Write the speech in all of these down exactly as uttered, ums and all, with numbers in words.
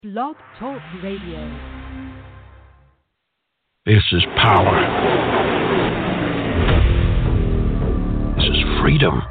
Blog Talk Radio. This is power. This is freedom.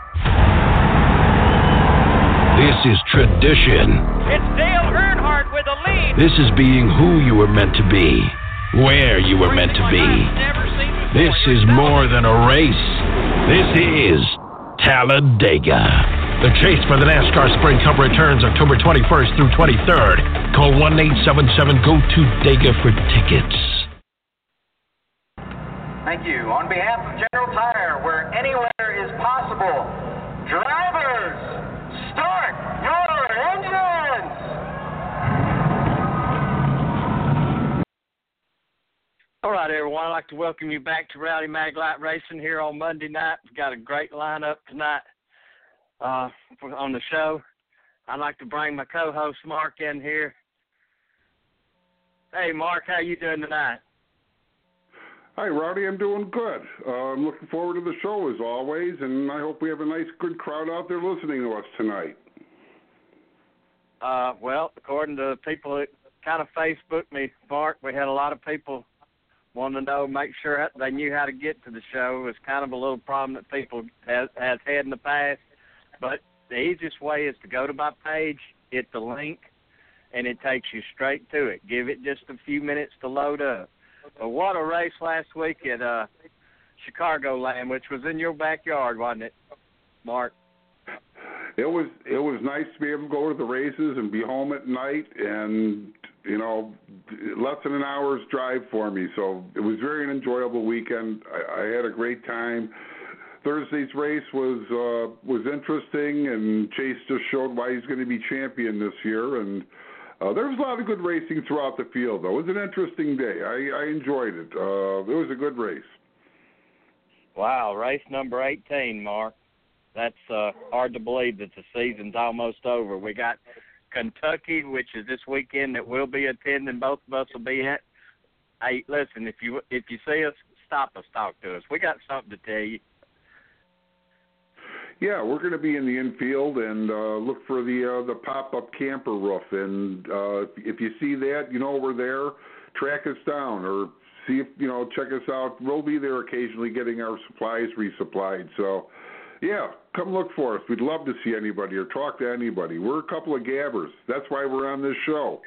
This is tradition. It's Dale Earnhardt with a lead. This is being who you were meant to be, where you were meant to be. This is more than a race. This is Talladega. The chase for the NASCAR Sprint Cup returns October twenty-first through twenty-third. Call one eight seven seven G O T O Dega for tickets. Thank you. On behalf of General Tire, where anywhere is possible, drivers, start your engines! All right, everyone. I'd like to welcome you back to Rowdy Maglite Racing here on Monday night. We've got a great lineup tonight uh, for, on the show. I'd like to bring my co-host Mark in here. Hey, Mark, how you doing tonight? Hi, Rowdy. I'm doing good. Uh, I'm looking forward to the show as always, and I hope we have a nice, good crowd out there listening to us tonight. Uh, well, according to people that kind of Facebooked me, Mark, we had a lot of people wanting to know, make sure they knew how to get to the show. It was kind of a little problem that people has, has had in the past. But the easiest way is to go to my page, hit the link, and it takes you straight to it. Give it just a few minutes to load up. But what a race last week at uh, Chicagoland, which was in your backyard, wasn't it, Mark? It was it was nice to be able to go to the races and be home at night, and you know, less than an hour's drive for me. So it was very an enjoyable weekend. I, I had a great time. Thursday's race was uh, was interesting, and Chase just showed why he's going to be champion this year. And uh, there was a lot of good racing throughout the field, though. It was an interesting day. I, I enjoyed it. Uh, it was a good race. Wow, race number eighteen, Mark. That's uh, hard to believe that the season's almost over. We got Kentucky, which is this weekend that we'll be attending. Both of us will be at. Hey, listen, if you if you see us, stop us, talk to us. We got something to tell you. Yeah, we're going to be in the infield and uh, look for the uh, the pop-up camper roof. And uh, if you see that, you know we're there. Track us down or see if, you know, check us out. We'll be there occasionally getting our supplies resupplied. So, yeah, come look for us. We'd love to see anybody or talk to anybody. We're a couple of gabbers. That's why we're on this show.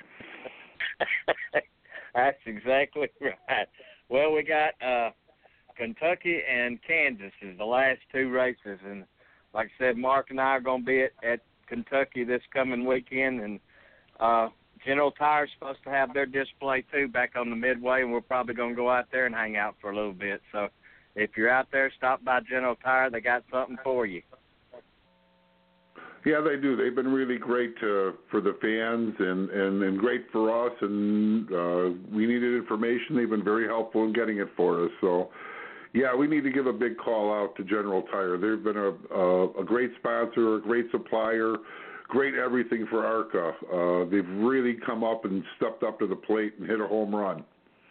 That's exactly right. Well, we got uh, Kentucky and Kansas is the last two races, and like I said, Mark and I are going to be at, at Kentucky this coming weekend, and uh, General Tire is supposed to have their display, too, back on the Midway, and we're probably going to go out there and hang out for a little bit. So if you're out there, stop by General Tire. They got something for you. Yeah, they do. They've been really great uh, for the fans and, and, and great for us, and uh, we needed information. They've been very helpful in getting it for us. So, yeah, we need to give a big call out to General Tire. They've been a, a, a great sponsor, a great supplier, great everything for ARCA. Uh, they've really come up and stepped up to the plate and hit a home run.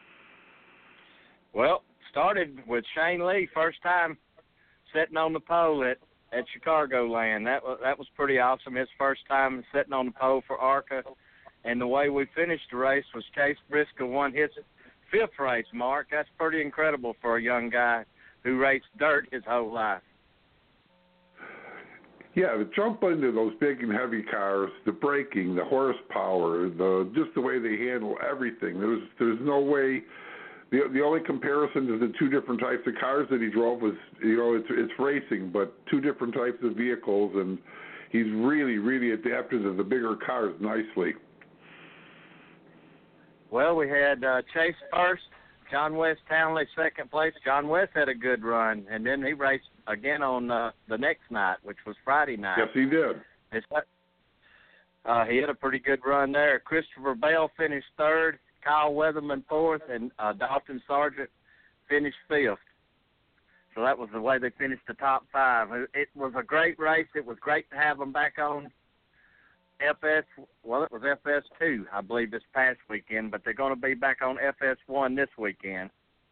Well, started with Shane Lee, first time sitting on the pole at, at Chicagoland. That was, that was pretty awesome. His first time sitting on the pole for ARCA. And the way we finished the race was Chase Briscoe won his fifth race, Mark. That's pretty incredible for a young guy who raced dirt his whole life. Yeah, to jump into those big and heavy cars, the braking, the horsepower, the just the way they handle everything. There's there's no way. The the only comparison to the two different types of cars that he drove was, you know, it's it's racing, but two different types of vehicles, and he's really really adapted to the bigger cars nicely. Well, we had uh, Chase first, John West Townley second place. John West had a good run, and then he raced again on uh, the next night, which was Friday night. Yes, he did. It's, uh, he had a pretty good run there. Christopher Bell finished third, Kyle Weatherman fourth, and uh, Dalton Sargent finished fifth. So that was the way they finished the top five. It, it was a great race. It was great to have them back on F S, well, it was F S two, I believe, this past weekend, but they're going to be back on F S one this weekend.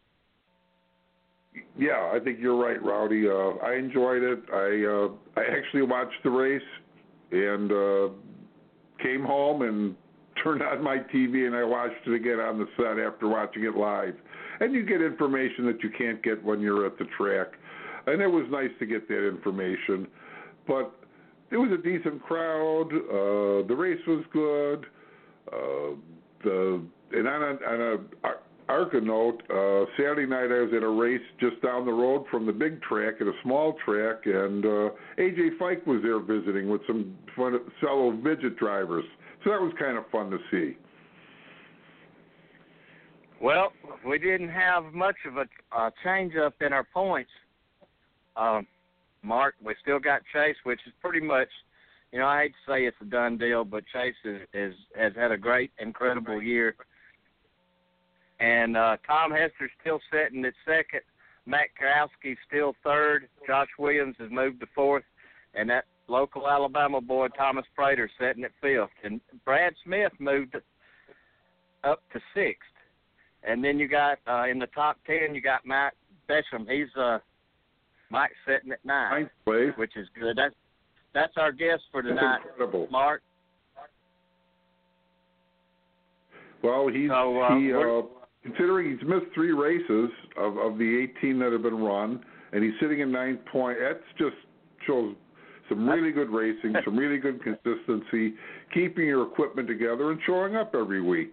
Yeah, I think you're right, Rowdy. Uh, I enjoyed it. I uh, I actually watched the race and uh, came home and turned on my T V and I watched it again on the set after watching it live. And you get information that you can't get when you're at the track. And it was nice to get that information. But it was a decent crowd. Uh, the race was good. Uh, the and on a, on a ARCA note, uh, Saturday night I was at a race just down the road from the big track at a small track, and uh, A J Fike was there visiting with some fun, fellow midget drivers. So that was kind of fun to see. Well, we didn't have much of a uh, change-up in our points, um, Mark. We still got Chase, which is pretty much, you know, I hate to say it's a done deal, but Chase is, is has had a great, incredible year. And uh, Tom Hester's still sitting at second. Matt Karowski's still third. Josh Williams has moved to fourth. And that local Alabama boy, Thomas Prater, sitting at fifth. And Brad Smith moved up to sixth. And then you got, uh, in the top ten, you got Mike Besham. He's uh, Mike sitting at ninth, which is good. That's, that's our guest for tonight, Mark. Well, he's, so, uh, he, uh, considering he's missed three races of, of the eighteen that have been run, and he's sitting in ninth point, that just shows some really good racing, some really good consistency, keeping your equipment together and showing up every week.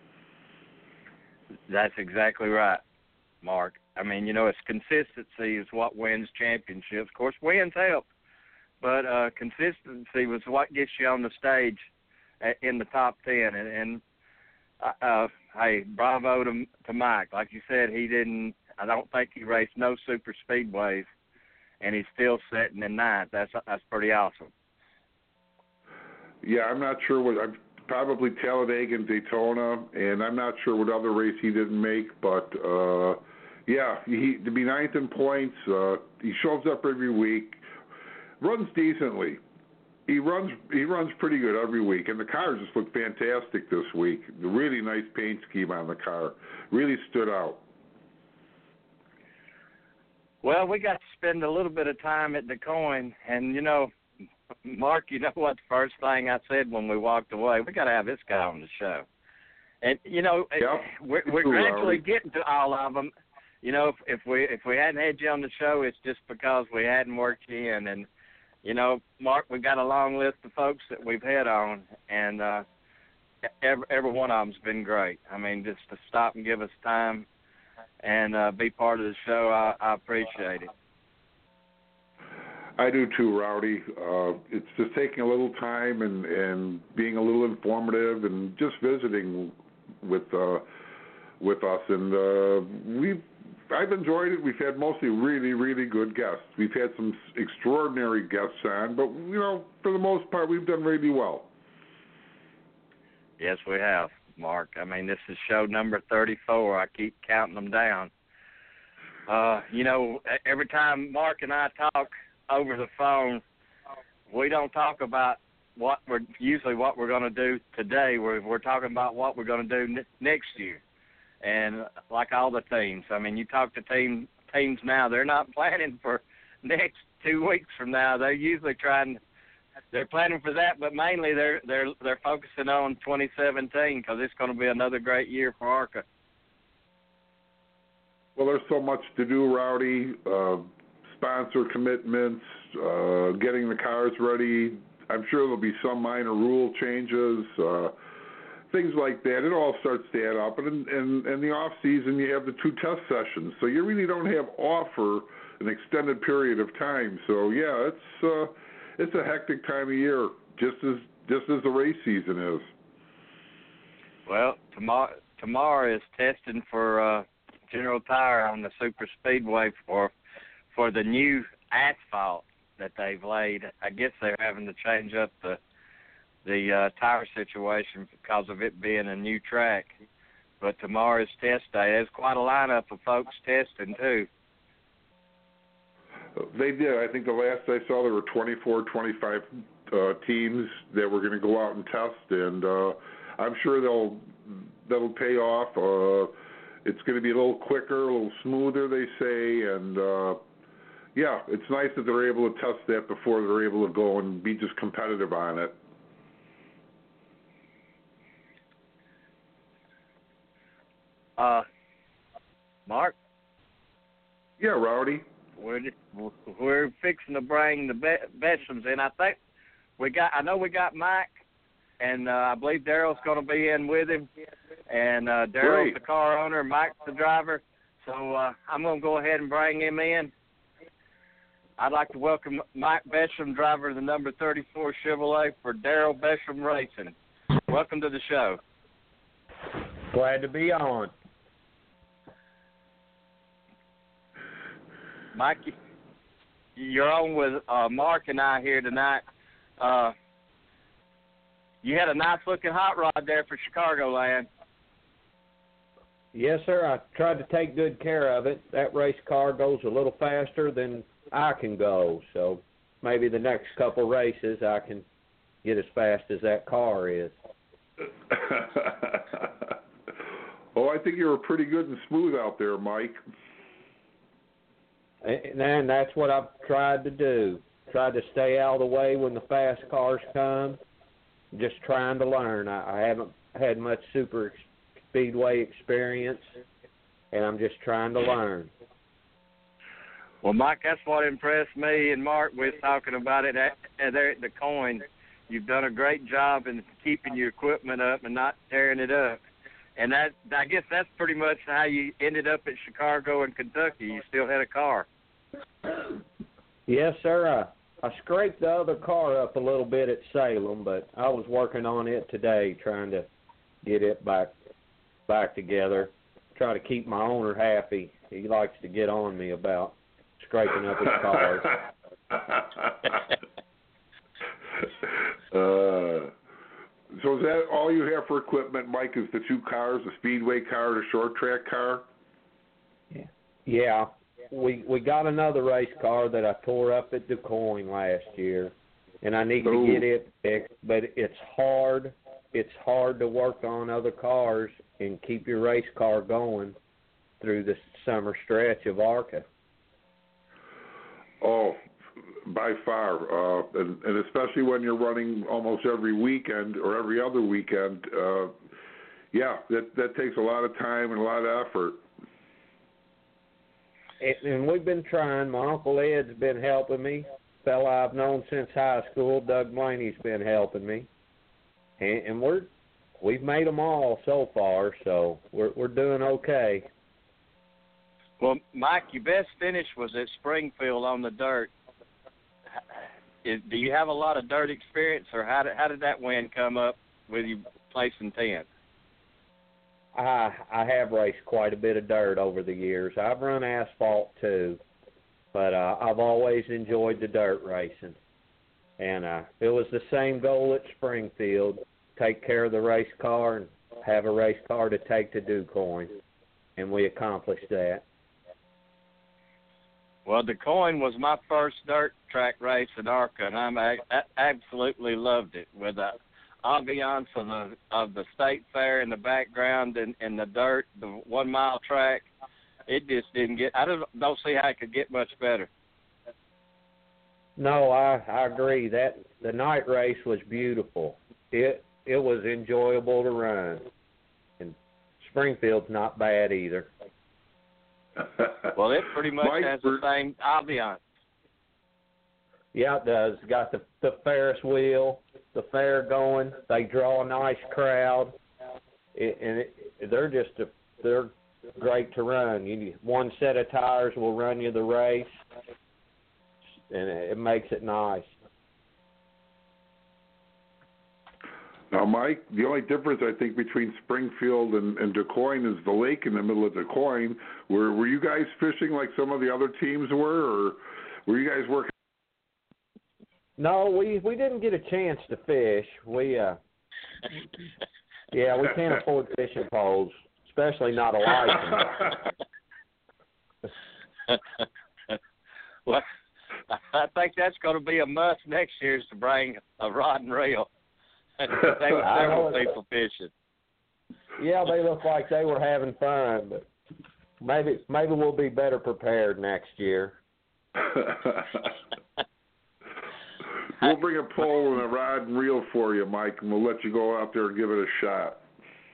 That's exactly right, Mark. I mean, you know, it's consistency is what wins championships. Of course, wins help, but uh, consistency was what gets you on the stage in the top ten. And, and uh, hey, bravo to, to Mike. Like you said, he didn't. I don't think he raced no super speedways, and he's still sitting in ninth. That's that's pretty awesome. Yeah, I'm not sure what. I'm probably Talladega and Daytona, and I'm not sure what other race he didn't make. But uh, yeah, he to be ninth in points. Uh, he shows up every week, runs decently. He runs he runs pretty good every week, and the cars just look fantastic this week. The really nice paint scheme on the car really stood out. Well, we got to spend a little bit of time at DeCoin, and, you know, Mark, you know what the first thing I said when we walked away? We got to have this guy on the show. And, you know, yep. we're, we're gradually getting to all of them. You know, if, if we if we hadn't had you on the show, it's just because we hadn't worked you in. And, you know, Mark, we've got a long list of folks that we've had on, and uh, every, every one of them's been great. I mean, just to stop and give us time and uh, be part of the show, I, I appreciate it. I do too, Rowdy. Uh, it's just taking a little time and, and being a little informative and just visiting with uh, with us. And uh, we've I've enjoyed it. We've had mostly really, really good guests. We've had some extraordinary guests on, but you know, for the most part, we've done really well. Yes, we have, Mark. I mean, this is show number thirty-four. I keep counting them down. Uh, you know, every time Mark and I talk over the phone, we don't talk about what we're usually what we're going to do today. We're we're talking about what we're going to do n- next year, and like all the teams. I mean, you talk to team teams now; they're not planning for next two weeks from now. They're usually trying. They're planning for that, but mainly they're they're they're focusing on twenty seventeen because it's going to be another great year for ARCA. Well, there's so much to do, Rowdy. Uh, sponsor commitments, uh, getting the cars ready. I'm sure there'll be some minor rule changes, uh, things like that. It all starts to add up. And in, in the off season, you have the two test sessions, so you really don't have off for an extended period of time. So yeah, it's uh, it's a hectic time of year, just as just as the race season is. Well, tomorrow tomorrow is testing for uh, General Tire on the Super Speedway for. for the new asphalt that they've laid. I guess they're having to change up the the uh, tire situation because of it being a new track. But tomorrow's test day. There's quite a lineup of folks testing, too. They did. I think the last I saw there were twenty-four, twenty-five uh, teams that were going to go out and test, and uh, I'm sure they'll that'll pay off. Uh, it's going to be a little quicker, a little smoother, they say, and uh, yeah, it's nice that they're able to test that before they're able to go and be just competitive on it. Uh, Mark? Yeah, Rowdy. We're, we're fixing to bring the Be- Beshams in. I think we got, I know we got Mike, and uh, I believe Daryl's going to be in with him. And uh, Daryl's the car owner, Mike's the driver. So uh, I'm going to go ahead and bring him in. I'd like to welcome Mike Besham, driver of the number thirty-four Chevrolet for Daryl Besham Racing. Welcome to the show. Glad to be on. Mike, you're on with uh, Mark and I here tonight. Uh, you had a nice-looking hot rod there for Chicagoland. Yes, sir. I tried to take good care of it. That race car goes a little faster than I can go, so maybe the next couple races I can get as fast as that car is. Oh, I think you were pretty good and smooth out there, Mike. And that's what I've tried to do. Tried to stay out of the way when the fast cars come. Just trying to learn. I, I haven't had much super speedway experience, and I'm just trying to learn. Well, Mike, that's what impressed me and Mark. We was talking about it at, at there at the Coin. You've done a great job in keeping your equipment up and not tearing it up. And that, I guess that's pretty much how you ended up at Chicago and Kentucky. You still had a car. Yes, sir. I, I scraped the other car up a little bit at Salem, but I was working on it today, trying to get it back back together. Try to keep my owner happy. He likes to get on me about scraping up his cars. uh, so is that all you have for equipment, Mike, is the two cars, the speedway car, the short track car? Yeah. Yeah. We we got another race car that I tore up at DuQuoin last year, and I need Ooh. to get it fixed, but it's hard. It's hard to work on other cars and keep your race car going through the summer stretch of ARCA. Oh, by far, uh, and, and especially when you're running almost every weekend or every other weekend, uh, yeah, that that takes a lot of time and a lot of effort. And, and we've been trying. My Uncle Ed's been helping me. Fella I've known since high school, Doug Blaney's been helping me, and, and we're we've made them all so far, so we're we're doing okay. Well, Mike, your best finish was at Springfield on the dirt. Is, do you have a lot of dirt experience, or how did, how did that win come up with you placing tenth? I I have raced quite a bit of dirt over the years. I've run asphalt too, but uh, I've always enjoyed the dirt racing. And uh, it was the same goal at Springfield, take care of the race car and have a race car to take to DuQuoin, and we accomplished that. Well, DuQuoin was my first dirt track race at ARCA, and I'm, I, I absolutely loved it with the ambiance of the of the state fair in the background and, and the dirt, the one mile track. It just didn't get. I don't don't see how it could get much better. No, I I agree. That the night race was beautiful. It it was enjoyable to run, and Springfield's not bad either. Well, it pretty much Mike, has the same ambiance. Yeah, it does. Got the the Ferris wheel, the fair going. They draw a nice crowd, it, and it, they're just a, they're great to run. You one set of tires will run you the race, and it, it makes it nice. Now, Mike, the only difference I think between Springfield and, and DuQuoin is the lake in the middle of DuQuoin. Were were you guys fishing like some of the other teams were, or were you guys working? No, we we didn't get a chance to fish. We uh, yeah, we can't afford fishing poles, especially not a license. Well, I think that's going to be a must next year is to bring a rod and reel. They were several people fishing. Yeah, they look like they were having fun, but maybe maybe we'll be better prepared next year. We'll bring a pole and a rod and reel for you, Mike, and we'll let you go out there and give it a shot.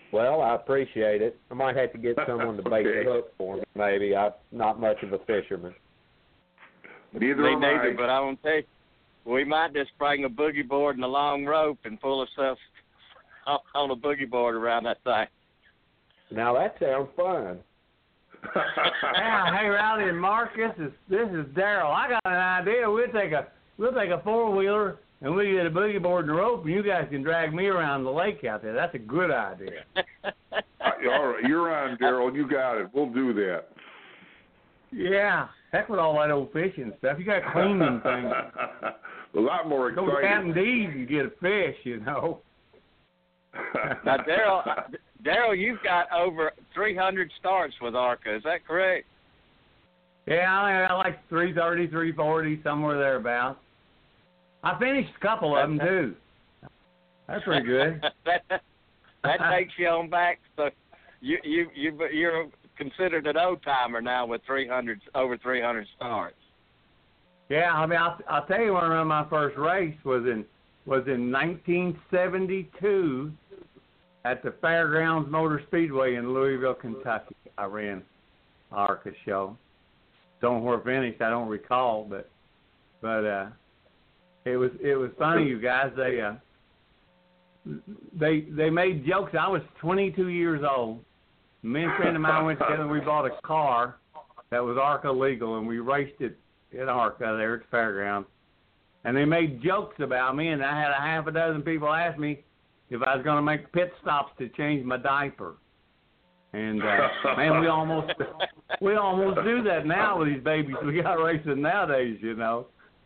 Well, I appreciate it. I might have to get someone to bait Okay. the hook for me. Maybe I'm not much of a fisherman. Neither Me am neither, I. but I won't tell you, we might just bring a boogie board and a long rope and pull ourselves on a boogie board around that thing. Now that sounds fun. Yeah, hey Rowdy and Mark, this is this is Daryl. I got an idea. We'll take a we'll take a four wheeler and we get a boogie board and a rope, and you guys can drag me around the lake out there. That's a good idea. All right, you're on, Daryl. You got it. We'll do that. Yeah, heck with all that old fishing stuff. You got cleaning things. A lot more Go to exciting. Captain D's and get a fish, you know. Now, Daryl, Daryl, you've got over three hundred starts with ARCA. Is that correct? Yeah, I, I like three thirty, three forty, somewhere thereabouts. I finished a couple of them too. That's pretty good. that that takes you on back. So you you you you're considered an old timer now with three hundred over three hundred starts. Yeah, I mean, I'll, I'll tell you when I ran my first race was in was in nineteen seventy-two at the Fairgrounds Motor Speedway in Louisville, Kentucky. I ran ARCA show. Don't know where it finished. I don't recall, but but uh, it was it was funny, you guys. They uh, they they made jokes. I was twenty-two years old. Me and a friend of mine went together and we bought a car that was ARCA legal, and we raced it at ARCA there at the fairgrounds. And they made jokes about me, and I had a half a dozen people ask me if I was going to make pit stops to change my diaper. And uh, man, we almost we almost do that now with these babies we got racing nowadays, you know.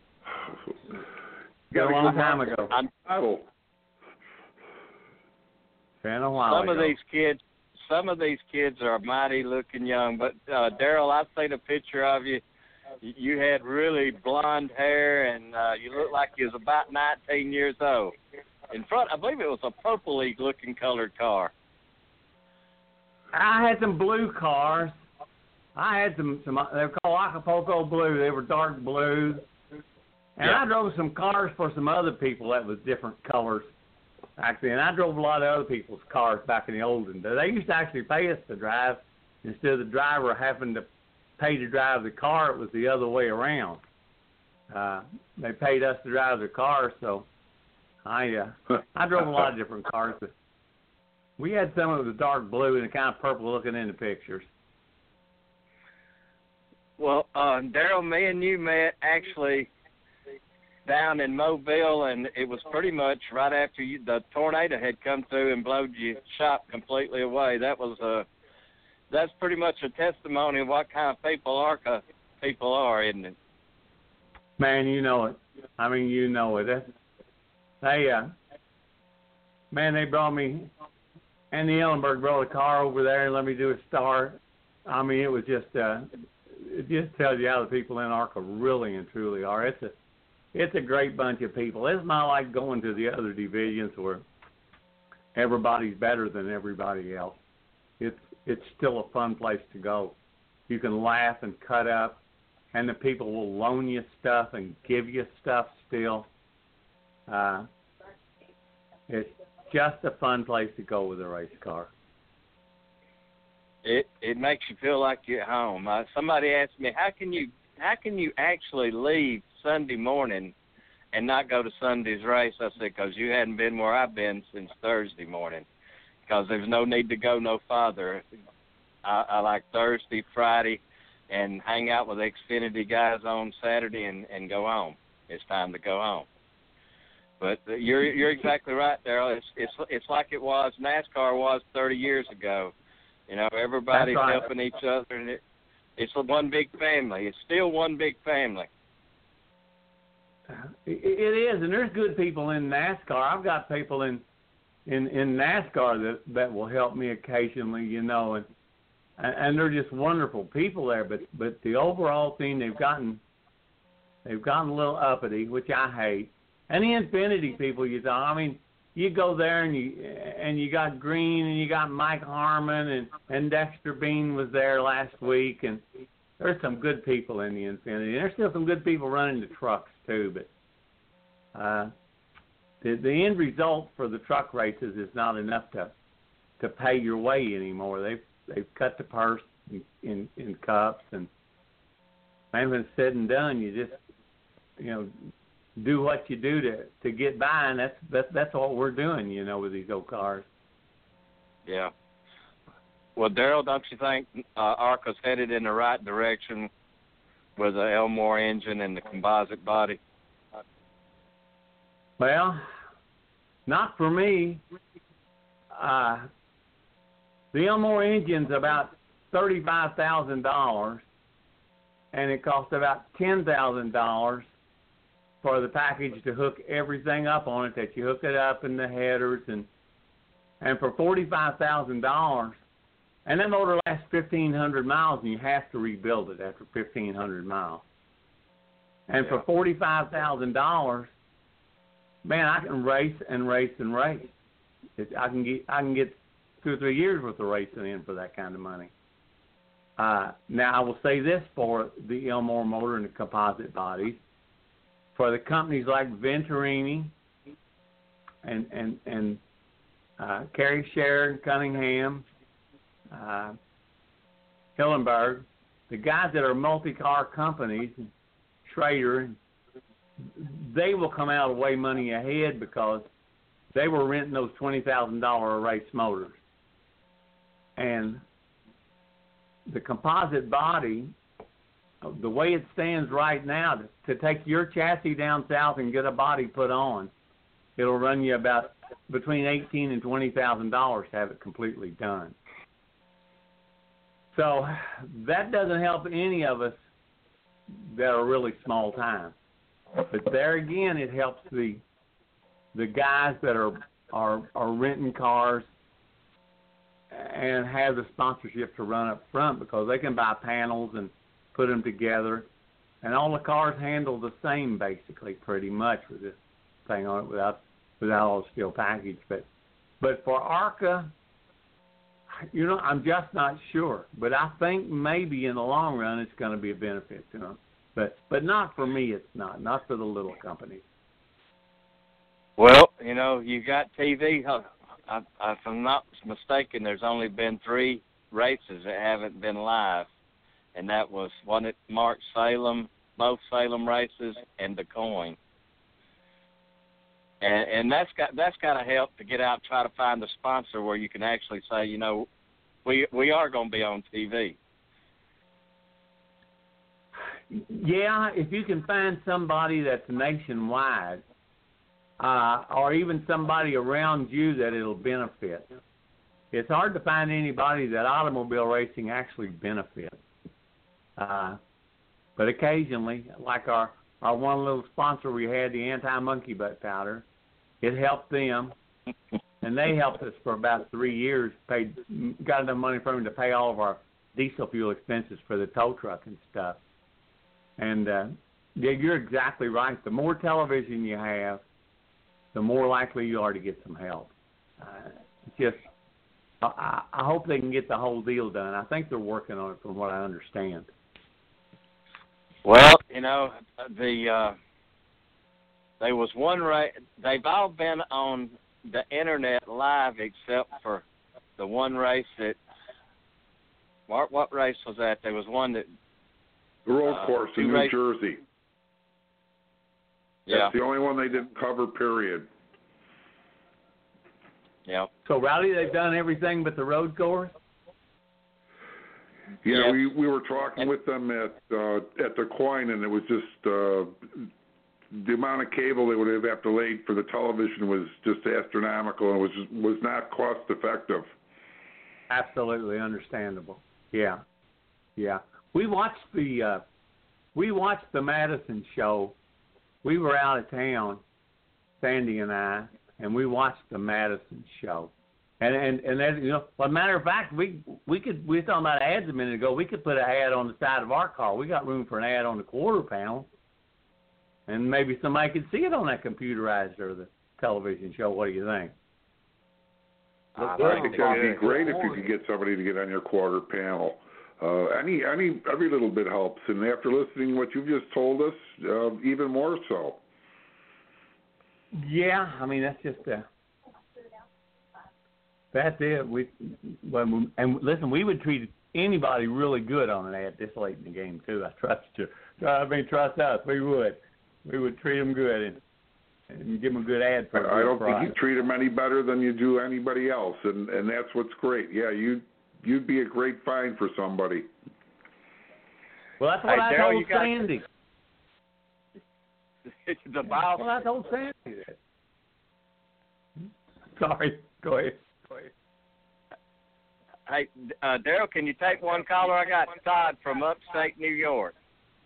Got a long time ago. I'm, Oh. Been a while some ago. of these kids, some of these kids are mighty looking young. But uh, Daryl, I've seen a picture of you. You had really blonde hair, and uh, you looked like you was about nineteen years old. In front, I believe it was a purpley looking colored car. I had some blue cars. I had some, some they were called Acapulco blue. They were dark blue. And Yeah. I drove some cars for some other people that was different colors, actually. And I drove a lot of other people's cars back in the olden days. They used to actually pay us to drive instead of the driver having to pay to drive the car. It was the other way around. Uh, they paid us to drive the car, so I uh, I drove a lot of different cars. But we had some of the dark blue and the kind of purple looking in the pictures. Well, uh, Daryl, me and you met actually down in Mobile, and it was pretty much right after you, the tornado had come through and blowed your shop completely away. That was a that's pretty much a testimony of what kind of people ARCA people are, isn't it? Man, you know it. I mean, you know it. That's, they, uh, man, they brought me, Andy Ellenberg brought a car over there and let me do a start. I mean, it was just, uh, it just tells you how the people in ARCA really and truly are. It's a, it's a great bunch of people. It's not like going to the other divisions where everybody's better than everybody else. It's, it's still a fun place to go. You can laugh and cut up, and the people will loan you stuff and give you stuff still. Uh, it's just a fun place to go with a race car. It it makes you feel like you're at home. Uh, somebody asked me, how can you how can you actually leave Sunday morning and not go to Sunday's race? I said, because you hadn't been where I've been since Thursday morning. Because there's no need to go no farther. I, I like Thursday, Friday, and hang out with the Xfinity guys on Saturday and, and go home. It's time to go home. But you're you're exactly right, Daryl. It's it's it's like it was NASCAR was thirty years ago. You know, everybody's That's right. helping each other, and it, it's a one big family. It's still one big family. It, it is, and there's good people in NASCAR. I've got people in in, in NASCAR that, that will help me occasionally, you know, and and they're just wonderful people there. But but the overall thing, they've gotten they've gotten a little uppity, which I hate. And the Infinity people, you know, I mean, you go there and you and you got Green and you got Mike Harmon and, and Dexter Bean was there last week, and there's some good people in the Infinity. And there's still some good people running the trucks too, but uh, the the end result for the truck races is not enough to to pay your way anymore. They've they've cut the purse in in, in cups, and man, when it's said and done, you just you know do what you do to to get by, and that's that's that's what we're doing, you know, with these old cars. Yeah. Well, Daryl, don't you think uh, ARCA's headed in the right direction with the Elmore engine and the composite body? Well, not for me. Uh, the Elmore engine's about thirty-five thousand dollars, and it costs about ten thousand dollars for the package to hook everything up on it, that you hook it up in the headers, and and for forty-five thousand dollars, and that motor lasts fifteen hundred miles, and you have to rebuild it after fifteen hundred miles. And Yeah. for forty-five thousand dollars, man, I can race and race and race. It, I can get I can get two or three years worth of racing in for that kind of money. Uh, now I will say this for the Elmore motor and the composite bodies, for the companies like Venturini and and and uh, Carrie Sharon Cunningham, uh, Hillenberg, the guys that are multi-car companies, Schrader, they will come out way money ahead because they were renting those twenty thousand dollars a race motors. And the composite body, the way it stands right now, to take your chassis down south and get a body put on, it'll run you about between eighteen thousand dollars and twenty thousand dollars to have it completely done. So that doesn't help any of us that are really small time. But there again, it helps the the guys that are are, are renting cars and have the sponsorship to run up front, because they can buy panels and put them together, and all the cars handle the same basically, pretty much, with this thing on it without without all the steel package. But but for ARCA, you know, I'm just not sure. But I think maybe in the long run it's going to be a benefit to them. But but not for me. It's not. Not for the little companies. Well, you know, you got T V. I, I, if I'm not mistaken, there's only been three races that haven't been live, and that was one at Mark Salem, both Salem races, and the Coin. And, and that's got that's got to help to get out and try to find a sponsor where you can actually say, you know, we we are going to be on T V. Yeah, if you can find somebody that's nationwide, uh, or even somebody around you that it'll benefit. It's hard to find anybody that automobile racing actually benefits. Uh, but occasionally, like our, our one little sponsor we had, the anti-monkey butt powder, it helped them, and they helped us for about three years, paid, got enough money from them to pay all of our diesel fuel expenses for the tow truck and stuff. And uh, yeah, you're exactly right. The more television you have, the more likely you are to get some help. Uh, just, I, I hope they can get the whole deal done. I think they're working on it, from what I understand. Well, you know, the uh, there was one race. They've all been on the internet live except for the one race that. Mark, what race was that? There was one that. The road uh, course in New race, Jersey. Yeah. That's the only one they didn't cover, period. Yeah. So, Rowdy, they've done everything but the road course? Yeah, Yeah. we we were talking with them at uh, at the Coin, and it was just uh, the amount of cable they would have have to lay for the television was just astronomical, and it was just, was not cost effective. Absolutely understandable. Yeah, yeah. We watched the uh, we watched the Madison show. We were out of town, Sandy and I, and we watched the Madison show. And and and as you know, well, as a matter of fact, we we could we were talking about ads a minute ago. We could put an ad on the side of our car. We got room for an ad on the quarter panel, and maybe somebody could see it on that computerized or the television show. What do you think? I think that would be great if you could get somebody to get on your quarter panel. Uh, any any every little bit helps, and after listening to what you've just told us, uh, even more so. Yeah, I mean that's just a That's it. We, when, and listen, we would treat anybody really good on an ad this late in the game too. I trust you. I mean, trust us. We would. We would treat them good and, and give them a good ad for. I don't price. think you treat them any better than you do anybody else, and and that's what's great. Yeah, you you'd be a great find for somebody. Well, that's what hey, I Darryl, told got, Sandy. the boss. Well, I told Sandy that. Sorry. Go ahead. Go ahead. Hey, uh, Darryl, can you take one caller? I got Todd from upstate New York.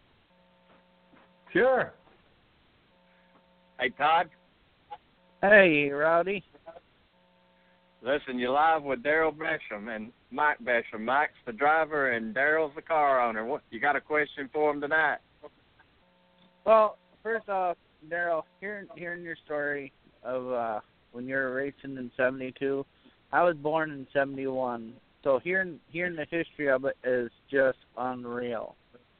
Sure. Hey, Todd. Hey, Rowdy. Listen, you're live with Darryl Besham and Mike Besham. Mike's the driver and Darryl's the car owner. What, you got a question for him tonight? Well, first off, Darryl, hearing hearing your story of uh, when you were racing in seventy-two, I was born in seventy-one. So hearing hearing the history of it is just unreal.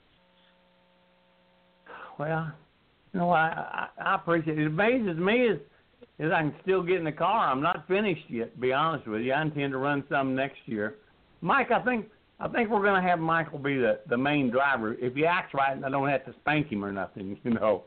Well, you know, I, I I appreciate it. It amazes me is is I can still get in the car. I'm not finished yet, to be honest with you. I intend to run some next year. Mike, I think I think we're going to have Michael be the, the main driver. If he acts right, I don't have to spank him or nothing, you know.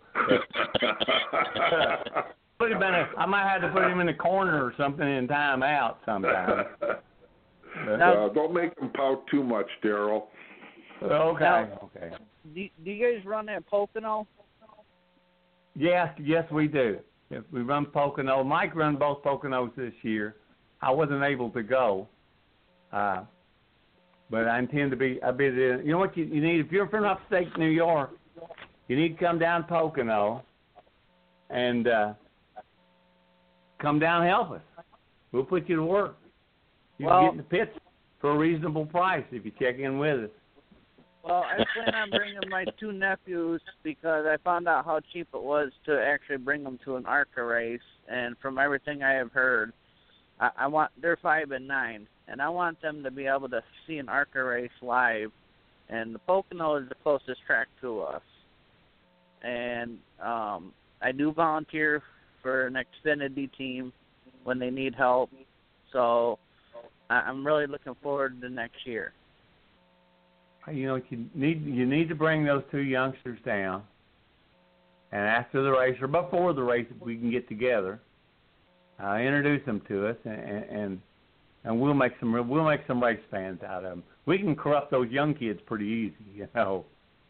put him in a, I might have to put him in a corner or something in time out sometime. Uh, don't make him pout too much, Darryl. Okay. Now, okay. Do, do you guys run at Pocono? Yes, yes, we do. Yes, we run Pocono. Mike run both Poconos this year. I wasn't able to go, uh, but I intend to be. I'll be there. You know what you, you need? If you're from upstate New York, you need to come down Pocono and uh, come down and help us. We'll put you to work. You well, can get in the pits for a reasonable price if you check in with us. Well, I plan on bringing my two nephews because I found out how cheap it was to actually bring them to an ARCA race, and from everything I have heard, I, I want they're five and nine, and I want them to be able to see an ARCA race live, and the Pocono is the closest track to us, and um, I do volunteer for an Xfinity team when they need help, so I, I'm really looking forward to next year. You know, you need you need to bring those two youngsters down, and after the race or before the race, if we can get together, uh, introduce them to us, and, and and we'll make some we'll make some race fans out of them. We can corrupt those young kids pretty easy, you know.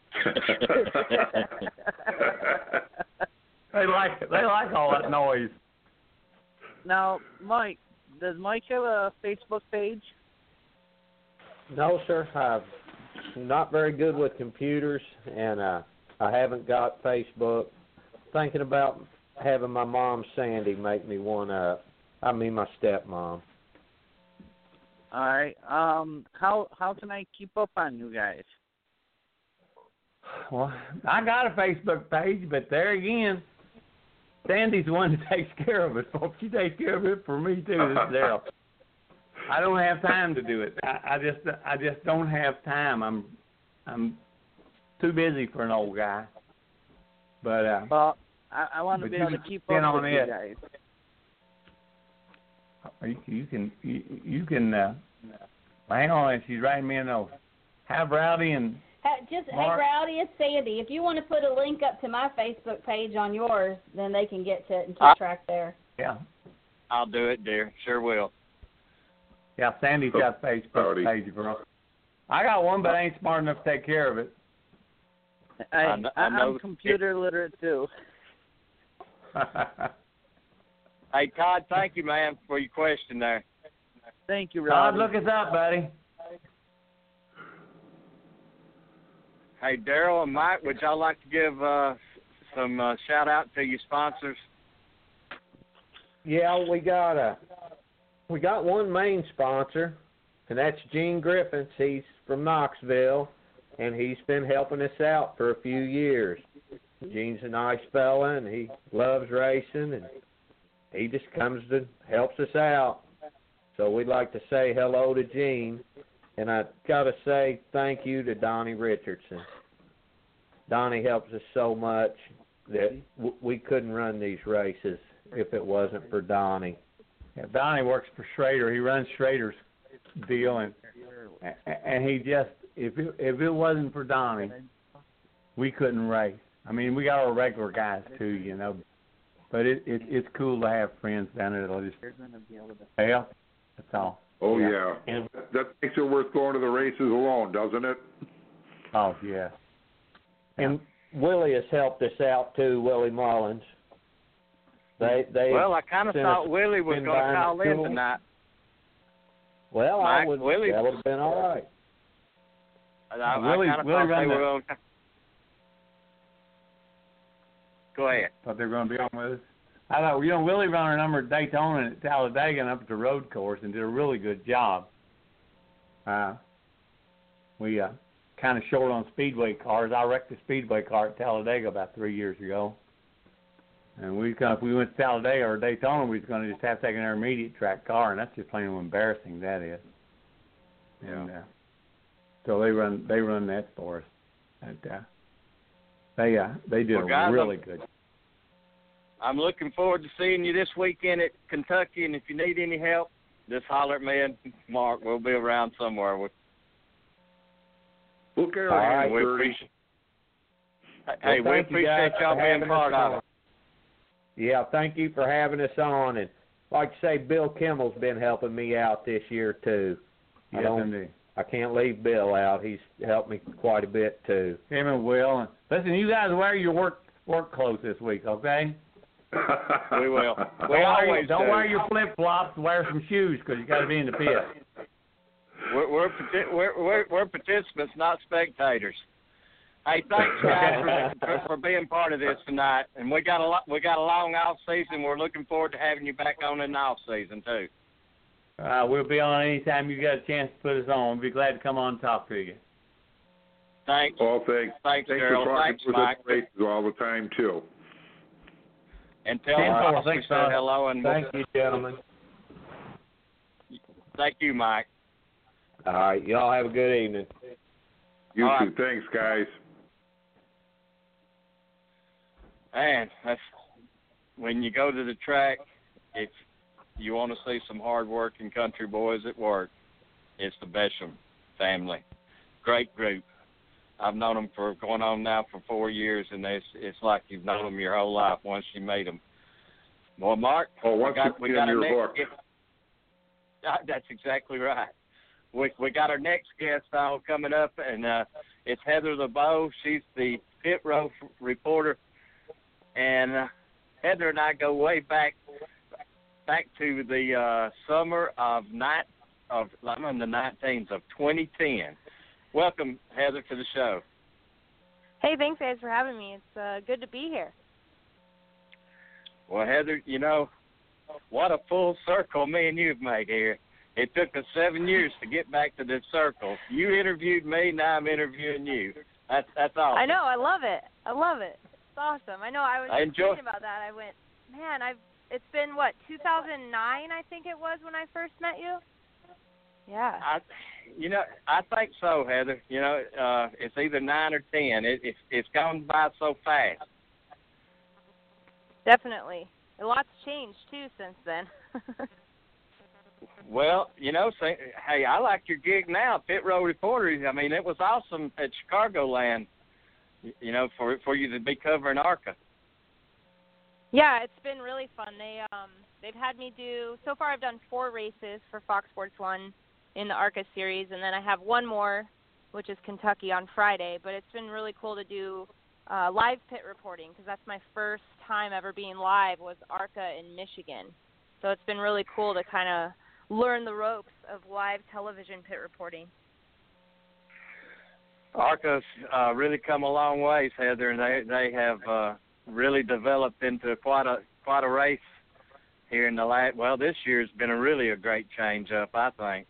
they like they like all that noise. Now, Mike, does Mike have a Facebook page? No, sir. I've not very good with computers, and uh, I haven't got Facebook. Thinking about having my mom, Sandy, make me one up. I mean, my stepmom. All right. Um, how how can I keep up on you guys? Well, I got a Facebook page, but there again, Sandy's the one that takes care of it. So she takes care of it for me too. This is Darryl. I don't have time to do it. I, I just I just don't have time. I'm I'm too busy for an old guy. But uh, well, I, I want to be able to keep up with you guys. You, you can you, you can uh, hang on. She's writing me a note. Have Rowdy and Hey, just Mark. hey, Rowdy, it's Sandy. If you want to put a link up to my Facebook page on yours, then they can get to it and keep I, track there. Yeah. I'll do it, dear. Sure will. Yeah, Sandy's got a Facebook Howdy. page, bro. I got one, but I ain't smart enough to take care of it. I, I know- I I'm know. computer literate too. Hey, Todd, thank you, man, for your question there. Thank you, Todd, Rowdy. look us up, buddy. Hey, Darryl and Mike, would y'all like to give uh, some uh, shout-out to your sponsors? Yeah, we got a we got one main sponsor, and that's Gene Griffiths. He's from Knoxville, and he's been helping us out for a few years. Gene's a nice fella, and he loves racing, and he just comes to helps us out. So we'd like to say hello to Gene, and I got to say thank you to Donnie Richardson. Donnie helps us so much that w- we couldn't run these races if it wasn't for Donnie. Yeah, Donnie works for Schrader. He runs Schrader's deal, and and he just if it, if it wasn't for Donnie, we couldn't race. I mean, we got our regular guys too, you know, but it, it it's cool to have friends down there that'll just help. That's all. Oh yeah, yeah. And that makes it worth going to the races alone, doesn't it? Oh yeah. And Willie has helped us out too, Willie Mullins. They they. Well, I kind of thought Willie was going to call in tool. tonight. Well, Mike, I would. Willie, that would have been all right. I, I Willie, kind of Willie thought they the, were going to. Go ahead. Thought they were going to be on with us. I thought, you know, Willie ran our number at Daytona and at Talladega and up at the road course and did a really good job. Uh, we uh, kind of short on speedway cars. I wrecked a speedway car at Talladega about three years ago. And we kind of, if we went to Talladega or Daytona, we was going to just have to take an intermediate track car, and that's just plain embarrassing, that is. And uh, so they run they run that for us. And, uh, they uh, they did well, a guys, really I'm, good. I'm looking forward to seeing you this weekend at Kentucky, and if you need any help, just holler at me and Mark. We'll be around somewhere. We'll, we'll carry All right, on, we Gertie. appreciate, hey, Well, we thank you appreciate guys y'all for being having part us of on. it. Yeah, thank you for having us on. And like I say, Bill Kimmel's been helping me out this year too. I Yes, don't. indeed. I can't leave Bill out. He's helped me quite a bit too. Him and Will. And listen, you guys wear your work work clothes this week, okay? We will. Don't, We wear, always don't do. wear your flip flops. Wear some shoes because you got to be in the pit. We're we're, partic- we're we're we're participants, not spectators. Hey, thanks guys for, for for being part of this tonight. And we got a lot. We got a long off season. We're looking forward to having you back on in the off season too. Uh, we'll be on anytime you got a chance to put us on. We'll be glad to come on and talk to you. Thanks. Well, thanks. Thanks, thanks Gerald. for talking Thanks, with Mike. us races all the time too. And tell Ten four, Ross we thanks, said Ross. hello. And Thank you, gentlemen. Thank you, Mike. All right, y'all have a good evening. You All too. right. Thanks, guys. Man, that's when you go to the track. If you want to see some hard-working country boys at work, it's the Besham family. Great group. I've known them for going on now for four years, and it's it's like you've known them your whole life once you meet them. Well, Mark, Oh, once we got, you we get got in our your next book. guest. That's exactly right. We we got our next guest on coming up, and uh, it's Heather LeBeau. She's the pit road reporter, and uh, Heather and I go way back back to the uh, summer of night of I'm on the nineteenth of twenty ten. Welcome, Heather, to the show. Hey, thanks guys for having me. It's uh, good to be here. Well, Heather, you know, what a full circle me and you've made here. It took us seven years to get back to this circle. You interviewed me, now I'm interviewing you. That's that's awesome. I know, I love it. I love it. It's awesome. I know. I was I just enjoy- thinking about that. I went, man, I've. It's been what two thousand nine, I think it was when I first met you. Yeah. I, you know, I think so, Heather. You know, uh, it's either nine or ten. It, it's it's gone by so fast. Definitely. A lot's changed too since then. Well, you know, say, hey, I like your gig now, pit road reporter. I mean, it was awesome at Chicagoland. You know, for for you to be covering ARCA. Yeah, it's been really fun. They um they've had me do so far. I've done four races for Fox Sports One in the ARCA series, and then I have one more, which is Kentucky on Friday. But it's been really cool to do uh, live pit reporting because that's my first time ever being live was ARCA in Michigan. So it's been really cool to kind of learn the ropes of live television pit reporting. ARCA's uh, really come a long ways, Heather, and they they have uh, really developed into quite a quite a race here in the last. Well, this year's been a really a great change up, I think.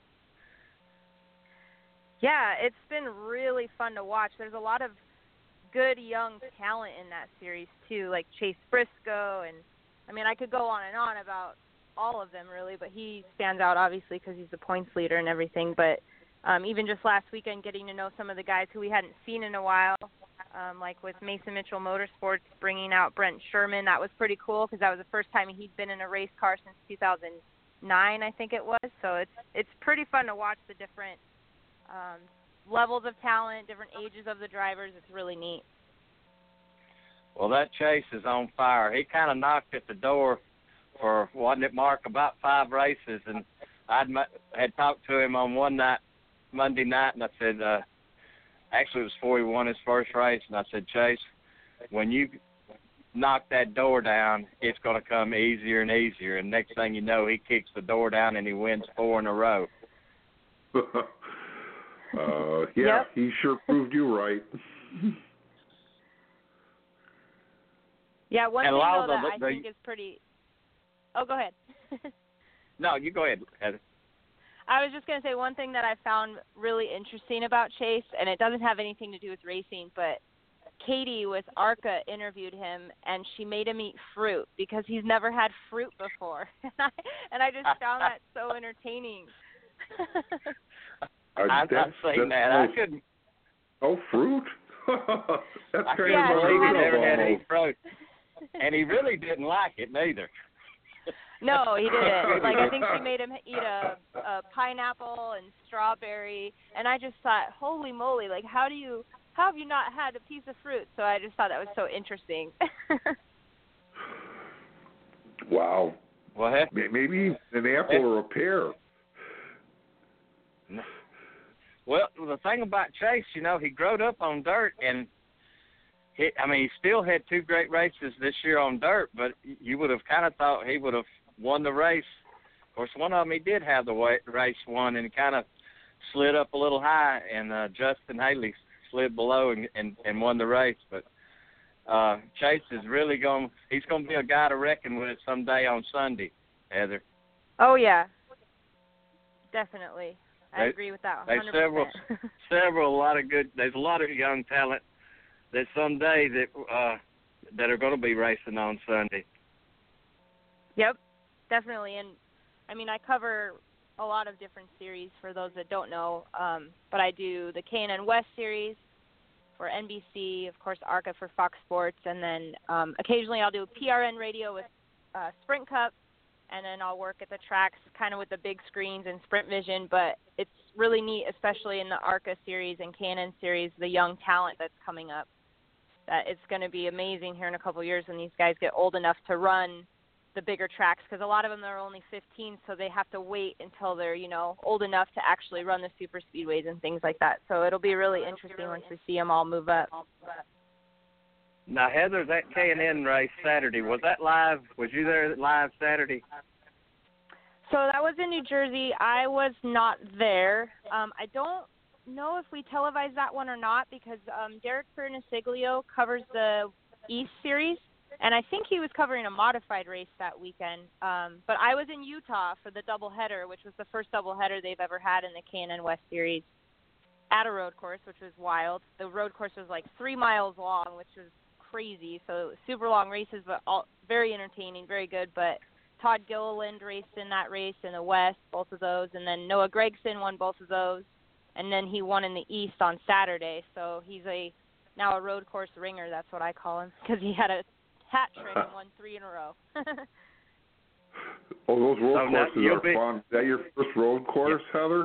Yeah, it's been really fun to watch. There's a lot of good young talent in that series too, like Chase Briscoe, and I mean I could go on and on about all of them really, but he stands out obviously because he's the points leader and everything. But um, even just last weekend, getting to know some of the guys who we hadn't seen in a while, um, like with Mason Mitchell Motorsports bringing out Brent Sherman, that was pretty cool because that was the first time he'd been in a race car since two thousand nine, I think it was. So it's it's pretty fun to watch the different um, levels of talent, different ages of the drivers. It's really neat. Well, that Chase is on fire. He kind of knocked at the door for, wasn't it, Mark, about five races, and I'd had talked to him on one night, Monday night, and I said, uh, actually it was before he won his first race, and I said, Chase, when you knock that door down, it's going to come easier and easier, and next thing you know, he kicks the door down and he wins four in a row. uh, yeah, yep. He sure proved you right. Yeah, one and thing though the, that the, I think is pretty. Oh, go ahead. No, you go ahead, Heather. I was just going to say one thing that I found really interesting about Chase, and it doesn't have anything to do with racing, but Katie with ARCA interviewed him, and she made him eat fruit because he's never had fruit before, and I, and I just found that so entertaining. I, I've seen that. I couldn't. Oh, fruit? That's I kind yeah, of believe he unheard never of had to almost. eat fruit, and he really didn't like it neither. No, he didn't. Like I think she made him eat a, a pineapple and strawberry, and I just thought, holy moly! Like, how do you? How have you not had a piece of fruit? So I just thought that was so interesting. Wow. Well, heck, maybe an apple or a pear. Well, the thing about Chase, you know, he growed up on dirt, and he, I mean, he still had two great races this year on dirt, but you would have kind of thought he would have won the race. Of course, one of them he did have the way, race won, and kind of slid up a little high, and uh, Justin Haley slid below and, and, and won the race. But uh, Chase is really going – he's going to be a guy to reckon with someday on Sunday, Heather. Oh, yeah. Definitely. I They, agree with that one There's hundred percent. several, several, a lot of good – there's a lot of young talent that someday that uh, that are going to be racing on Sunday. Yep, definitely. And, I mean, I cover a lot of different series for those that don't know, um, but I do the K and N West series for N B C, of course, ARCA for Fox Sports, and then um, occasionally I'll do P R N radio with uh, Sprint Cup, and then I'll work at the tracks kind of with the big screens and Sprint Vision, but it's really neat, especially in the ARCA series and K and N series, the young talent that's coming up. That it's going to be amazing here in a couple of years when these guys get old enough to run the bigger tracks, because a lot of them are only fifteen, so they have to wait until they're, you know, old enough to actually run the super speedways and things like that. So it'll be really interesting once we see them all move up. Now, Heather, that K and N race Saturday, was that live? Was you there live Saturday? So that was in New Jersey. I was not there. Um, I don't know if we televised that one or not, because um, Derek Fernasiglio covers the East Series, and I think he was covering a modified race that weekend. Um, but I was in Utah for the doubleheader, which was the first doubleheader they've ever had in the K and N West Series, at a road course, which was wild. The road course was like three miles long, which was crazy. So super long races, but all very entertaining, very good. But Todd Gilliland raced in that race in the West, both of those, and then Noah Gragson won both of those, and then he won in the East on Saturday. So he's a now a road course ringer. That's what I call him, because he had a hat trick and won three in a row. Oh, those road So now courses you'll are be- fun. Is that your first road course, Heather?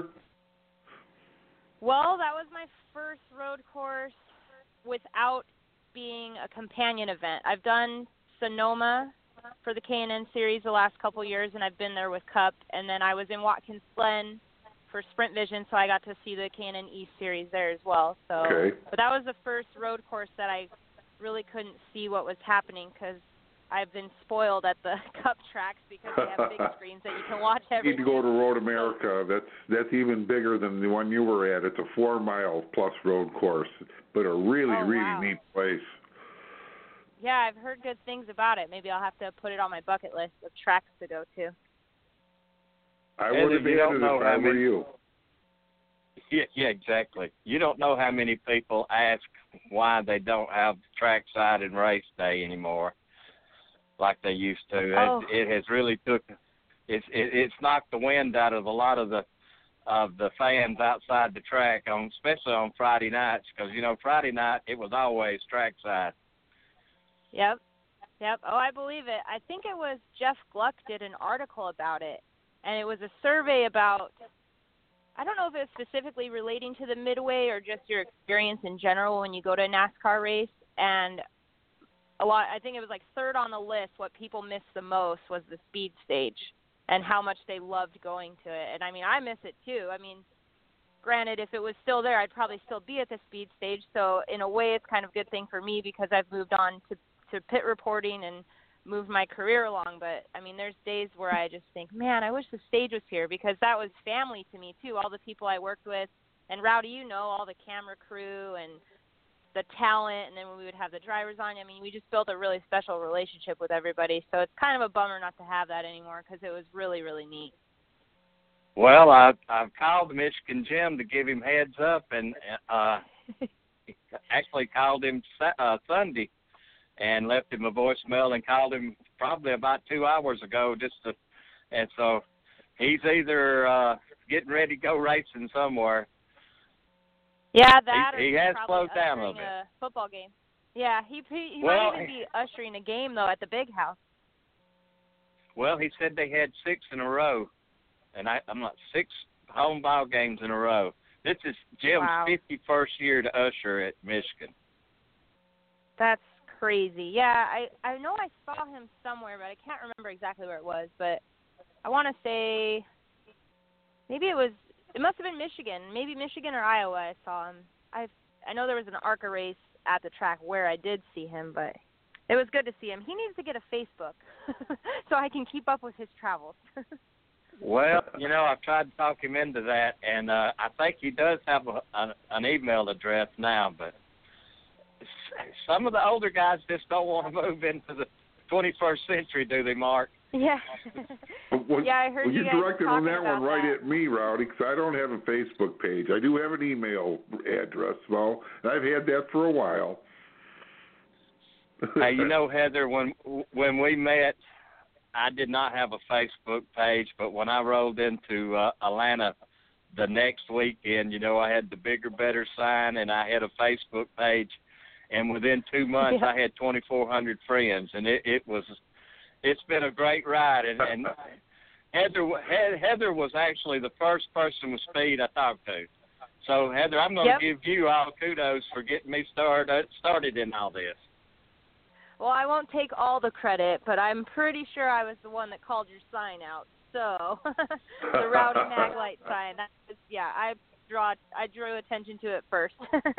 Well, that was my first road course without being a companion event. I've done Sonoma for the K and N series the last couple of years, and I've been there with Cup. And then I was in Watkins Glen for Sprint Vision, so I got to see the K and N East series there as well. So, Okay. but that was the first road course that I really couldn't see what was happening, because I've been spoiled at the Cup tracks because they have big screens that you can watch You everything. need to go to Road America. That's that's even bigger than the one you were at. It's a four mile plus road course, but a really Oh, really wow. neat place. Yeah, I've heard good things about it. Maybe I'll have to put it on my bucket list of tracks to go to. I Heather, would have you added don't it know if how I were many- you. Yeah, yeah, exactly. You don't know how many people ask why they don't have trackside and race day anymore, like they used to. Oh. It, it has really took it's it, it's knocked the wind out of a lot of the of the fans outside the track, on especially on Friday nights, because you know Friday night it was always trackside. Yep. Yep. Oh, I believe it. I think it was Jeff Gluck did an article about it, and it was a survey about, I don't know if it's specifically relating to the Midway or just your experience in general when you go to a NASCAR race. And a lot, I think it was like third on the list, what people miss the most was the speed stage and how much they loved going to it. And I mean, I miss it too. I mean, granted, if it was still there, I'd probably still be at the speed stage. So in a way, it's kind of a good thing for me because I've moved on to, to pit reporting and moved my career along. But I mean, there's days where I just think, man, I wish the stage was here, because that was family to me too. All the people I worked with, and Rowdy, you know, all the camera crew and the talent, and then when we would have the drivers on, I mean, we just built a really special relationship with everybody. So it's kind of a bummer not to have that anymore, because it was really, really neat. Well, I I've called Michigan Jim to give him heads up, and uh, actually called him uh, Sunday and left him a voicemail and called him probably about two hours ago. Just to, and so he's either uh, getting ready to go racing somewhere. Yeah, that he, or he has probably slowed down a little ushering bit. a football game. Yeah, he he, he Well, might even be ushering a game though at the big house. Well, he said they had six in a row, and I, I'm not six home ball games in a row. This is Jim's Wow. fifty-first year to usher at Michigan. That's crazy. Yeah, I I know I saw him somewhere, but I can't remember exactly where it was. But I want to say maybe it was. It must have been Michigan, maybe Michigan or Iowa. I saw him. I I know there was an ARCA race at the track where I did see him, but it was good to see him. He needs to get a Facebook so I can keep up with his travels. Well, you know, I've tried to talk him into that, and uh, I think he does have a, a, an email address now, but some of the older guys just don't want to move into the twenty-first century, do they, Mark? Yeah. Well, yeah, I heard well, you you guys directed on talking that one about right that. at me, Rowdy, because I don't have a Facebook page. I do have an email address, though, and I've had that for a while. Hey, you know, Heather, when when we met, I did not have a Facebook page, but when I rolled into uh, Atlanta the next weekend, you know, I had the bigger, better sign, and I had a Facebook page, and within two months, Yeah. I had twenty-four hundred friends, and it, it was, it's been a great ride, and, and Heather Heather was actually the first person with speed I talked to. So, Heather, I'm going to Yep. give you all kudos for getting me started started in all this. Well, I won't take all the credit, but I'm pretty sure I was the one that called your sign out. So, the Rowdy Maglite sign. That was, yeah, I draw. I drew attention to it first.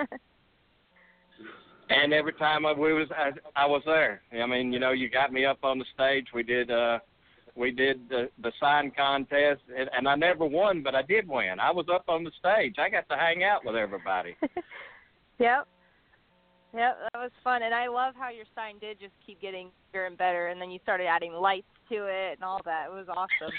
And every time I, we was, I, I was there. I mean, you know, you got me up on the stage. We did, uh, we did the, the sign contest, and, and I never won, but I did win. I was up on the stage. I got to hang out with everybody. Yep. Yep, that was fun. And I love how your sign did just keep getting bigger and better, and then you started adding lights to it and all that. It was awesome.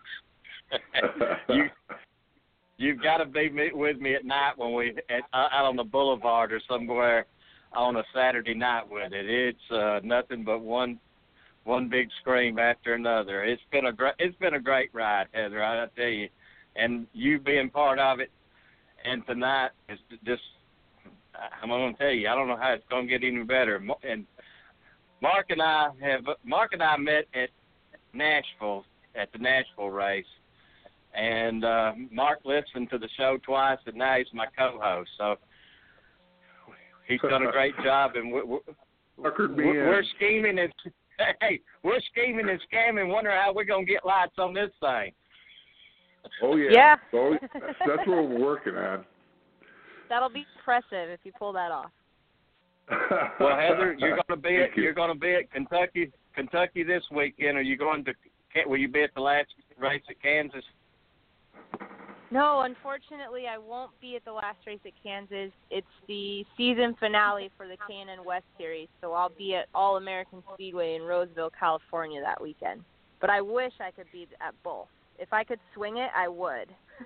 you, you've got to be me, with me at night when we at, uh, out on the boulevard or somewhere on a Saturday night with it. It's uh, nothing but one one big scream after another. It's been a great it's been a great ride, Heather, I tell you. And you being part of it, and tonight is just, I'm going to tell you, I don't know how it's going to get any better. And Mark and I have Mark and I met at Nashville at the Nashville race, and uh, Mark listened to the show twice, and now he's my co-host. So he's done a great job, and we're, we're, we're scheming and hey, we're scheming and scamming, wondering how we're going to get lights on this thing. Oh yeah, Yeah. Oh, that's what we're working on. That'll be impressive if you pull that off. Well, Heather, you're going to be at you. you're going to be at Kentucky Kentucky this weekend. Are you going to? Will you be at the last race at Kansas? No, unfortunately, I won't be at the last race at Kansas. It's the season finale for the K and N West Series, so I'll be at All American Speedway in Roseville, California that weekend. But I wish I could be at both. If I could swing it, I would.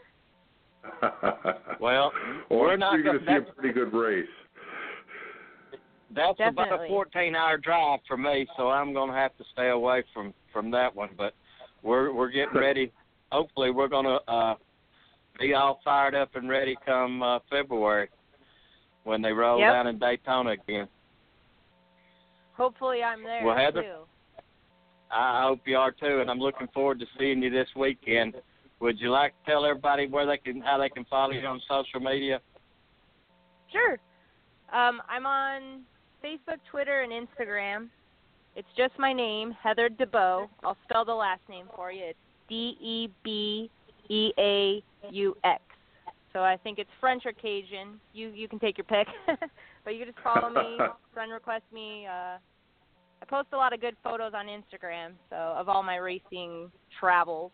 Well, well we're not going to see that's, a pretty good race. That's Definitely. about a fourteen-hour drive for me, so I'm going to have to stay away from, from that one. But we're we're getting ready. Hopefully, we're going to uh, be all fired up and ready come uh, February when they roll Yep. down in Daytona again. Hopefully, I'm there Well, Heather, too. I hope you are too, and I'm looking forward to seeing you this weekend. Would you like to tell everybody where they can, how they can follow you on social media? Sure. Um, I'm on Facebook, Twitter, and Instagram. It's just my name, Heather DeBeaux. I'll spell the last name for you. It's D E B E A U X. So I think it's French or Cajun. You you can take your pick. But you can just follow me, friend request me. Uh, I post a lot of good photos on Instagram, so of all my racing travels.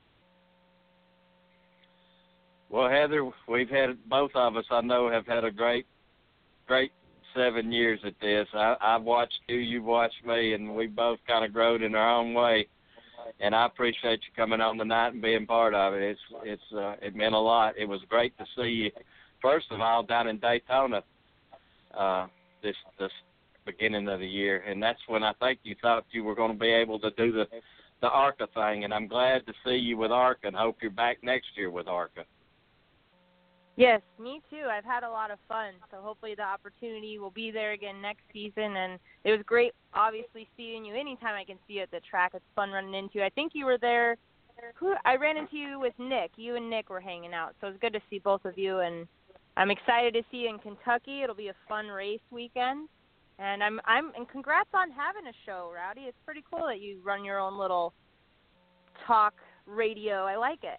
Well, Heather, we've had, both of us, I know, have had a great, great seven years at this. I, I've watched you, you've watched me, and we both kind of growed in our own way. And I appreciate you coming on tonight and being part of it. It's it's uh, it meant a lot. It was great to see you, first of all, down in Daytona uh, this this beginning of the year, and that's when I think you thought you were going to be able to do the the ARCA thing. And I'm glad to see you with ARCA, and hope you're back next year with ARCA. Yes, me too. I've had a lot of fun, so hopefully the opportunity will be there again next season. And it was great, obviously, seeing you. Anytime I can see you at the track, it's fun running into you. I think you were there. Who I ran into you with Nick. You and Nick were hanging out, so it was good to see both of you. And I'm excited to see you in Kentucky. It'll be a fun race weekend. And I'm I'm and congrats on having a show, Rowdy. It's pretty cool that you run your own little talk radio. I like it.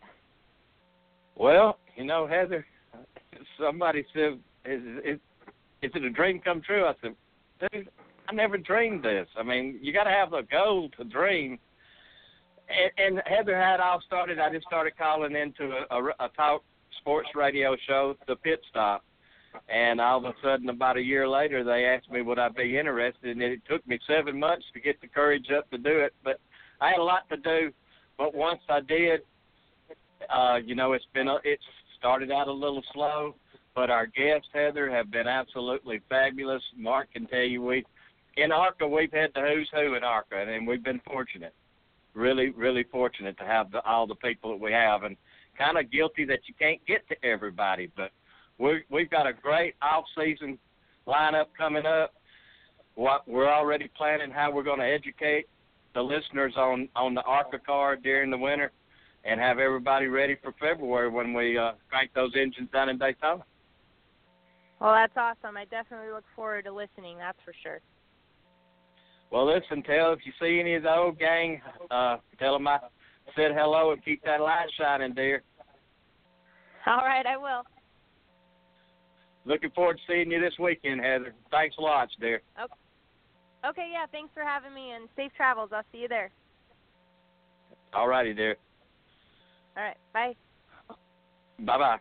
Well, you know, Heather, somebody said, is, is, is it a dream come true? I said, dude, I never dreamed this. I mean, you got to have the goal to dream. And, and Heather had all started, I just started calling into a, a, a talk sports radio show, The Pit Stop. And all of a sudden, about a year later, they asked me would I be interested. And it took me seven months to get the courage up to do it. But I had a lot to do. But once I did, uh, you know, it's been a, it's started out a little slow, but our guests, Heather, have been absolutely fabulous. Mark can tell you, we in ARCA, we've had the who's who in ARCA, and we've been fortunate, really, really fortunate to have the, all the people that we have, and kind of guilty that you can't get to everybody, but we we've got a great off-season lineup coming up. What we're already planning how we're going to educate the listeners on, on the ARCA car during the winter, and have everybody ready for February when we uh, crank those engines down in Daytona. Well, that's awesome. I definitely look forward to listening, that's for sure. Well, listen, tell if you see any of the old gang, uh, tell them I said hello and keep that light shining, dear. All right, I will. Looking forward to seeing you this weekend, Heather. Thanks a lot, dear. Okay, okay yeah, thanks for having me, and safe travels. I'll see you there. All righty, dear. All right, bye. Bye-bye.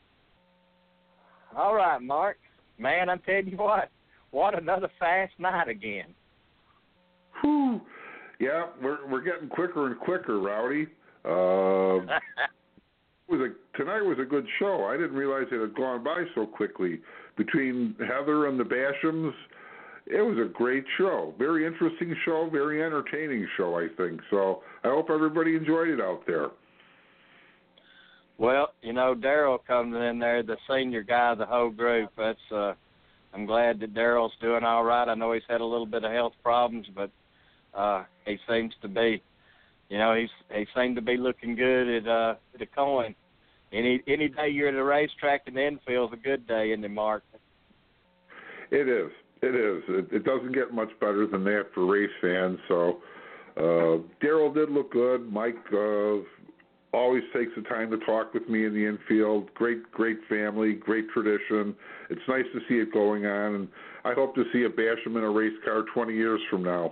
All right, Mark. Man, I'm telling you what, what another fast night again. Whew. Yeah, we're we're getting quicker and quicker, Rowdy. Uh, was a, tonight was a good show. I didn't realize it had gone by so quickly. Between Heather and the Bashams, it was a great show. Very interesting show, very entertaining show, I think. So I hope everybody enjoyed it out there. Well, you know, Daryl comes in there, the senior guy of the whole group. That's uh, I'm glad that Daryl's doing all right. I know he's had a little bit of health problems, but uh, he seems to be, you know, he's he seemed to be looking good at uh, the coin. Any any day you're at a racetrack in the infield's a good day, isn't it, Mark? It is. It is. It, it doesn't get much better than that for race fans. So uh, Daryl did look good. Mike. Uh, Always takes the time to talk with me in the infield. Great, great family, great tradition. It's nice to see it going on, and I hope to see a Basham in a race car twenty years from now.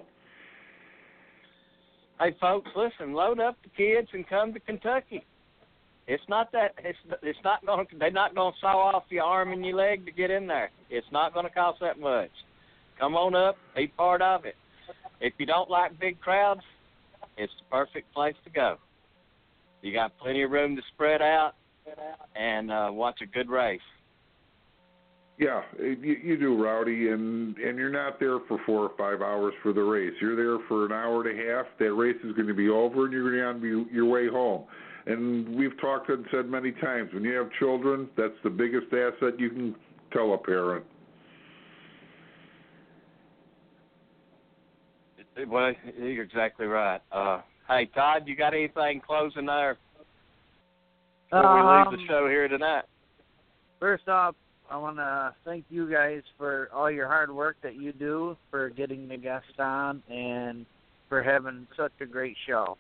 Hey, folks, listen, load up the kids and come to Kentucky. It's not that it's it's not going. They're not going to saw off your arm and your leg to get in there. It's not going to cost that much. Come on up, be part of it. If you don't like big crowds, it's the perfect place to go. You got plenty of room to spread out and uh, watch a good race. Yeah, you, you do, Rowdy, and, and you're not there for four or five hours for the race. You're there for an hour and a half. That race is going to be over, and you're going to be on your way home. And we've talked and said many times, when you have children, that's the biggest asset you can tell a parent. Well, you're exactly right. Uh, hey, Todd, you got anything closing there before um, we leave the show here tonight? First off, I want to thank you guys for all your hard work that you do for getting the guests on and for having such a great show.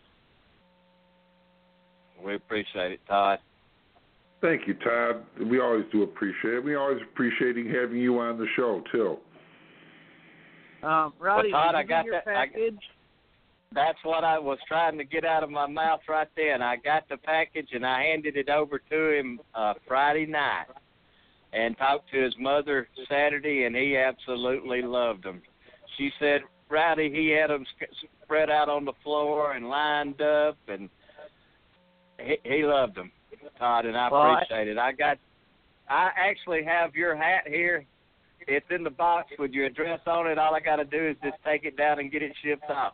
We appreciate it, Todd. Thank you, Todd. We always do appreciate it. We always appreciate having you on the show, too. Um, Rowdy, well, Todd, did you I got get your that. package? I, that's what I was trying to get out of my mouth right then. I got the package, and I handed it over to him uh, Friday night and talked to his mother Saturday, and he absolutely loved them. She said, Rowdy, he had them spread out on the floor and lined up, and he, he loved them, Todd, and I well, appreciate I, it. I got, I actually have your hat here. It's in the box with your address on it. All I got to do is just take it down and get it shipped off.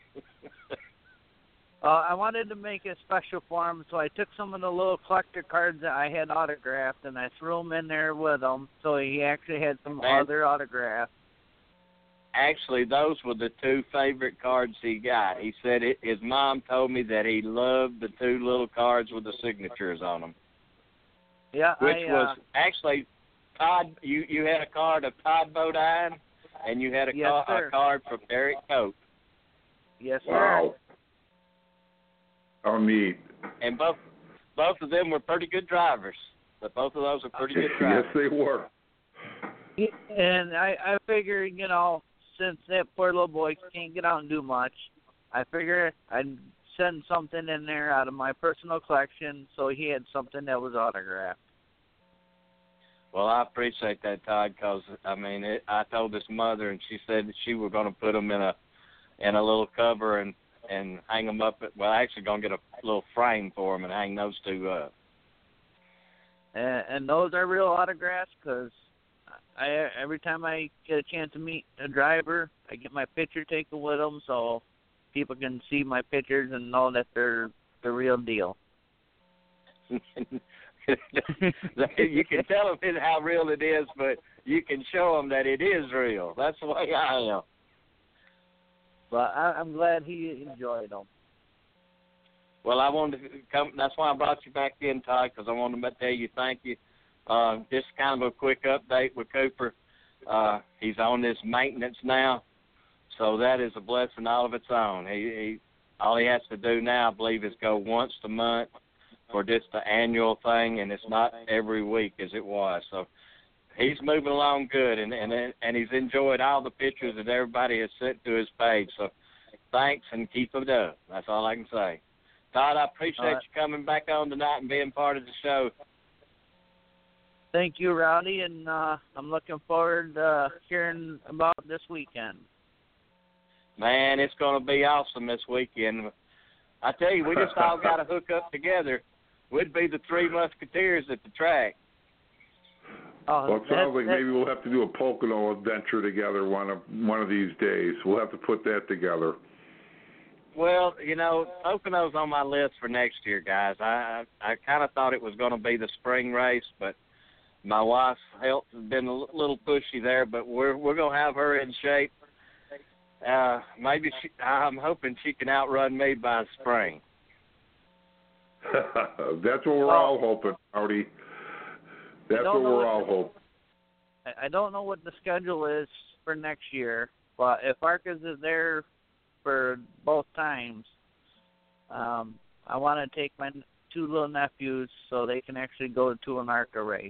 uh, I wanted to make a special for him, so I took some of the little collector cards that I had autographed, and I threw them in there with him, so he actually had some Man. other autographs. Actually, those were the two favorite cards he got. He said it, his mom told me that he loved the two little cards with the signatures on them. Yeah, Which I, was uh, actually Todd. You you had a card of Todd Bodine, and you had a, yes, car, a card from Derek Cope. Yes, sir. Wow. How neat. And both both of them were pretty good drivers. But both of those are pretty good drivers. Yes, they were. And I, I figured, you know, since that poor little boy can't get out and do much, I figured I'd send something in there out of my personal collection so he had something that was autographed. Well, I appreciate that, Todd, because, I mean, it, I told his mother, and she said that she was going to put them in a in a little cover and, and hang them up. At, well, actually going to get a little frame for them and hang those two up. And, and those are real autographs because I, every time I get a chance to meet a driver, I get my picture taken with them so people can see my pictures and know that they're the real deal. You can tell them how real it is, but you can show them that it is real. That's the way I am. But I, I'm glad he enjoyed them. Well, I wanted to come. That's why I brought you back in, Todd, because I wanted to tell you thank you. Uh, just kind of a quick update with Cooper. Uh, he's on this maintenance now, so that is a blessing all of its own. He, he all he has to do now, I believe, is go once a month for just the annual thing, and it's not every week as it was. So he's moving along good, and and and he's enjoyed all the pictures that everybody has sent to his page. So thanks, and keep it up. That's all I can say. Todd, I appreciate right. you coming back on tonight and being part of the show. Thank you, Rowdy, and uh, I'm looking forward to uh, hearing about this weekend. Man, it's going to be awesome this weekend. I tell you, we just all got to hook up together. We'd be the three musketeers at the track. Oh, well, it that, sounds like that, maybe we'll have to do a Pocono adventure together one of one of these days. We'll have to put that together. Well, you know, Pocono's on my list for next year, guys. I I, I kind of thought it was going to be the spring race, but my wife's health has been a little pushy there. But we're we're going to have her in shape. Uh, maybe she, I'm hoping she can outrun me by spring. That's what we're oh. all hoping, Artie. That's what we're what all the, hoping. I don't know what the schedule is for next year, but if Arcus is there for both times, um, I want to take my two little nephews so they can actually go to an ARCA race.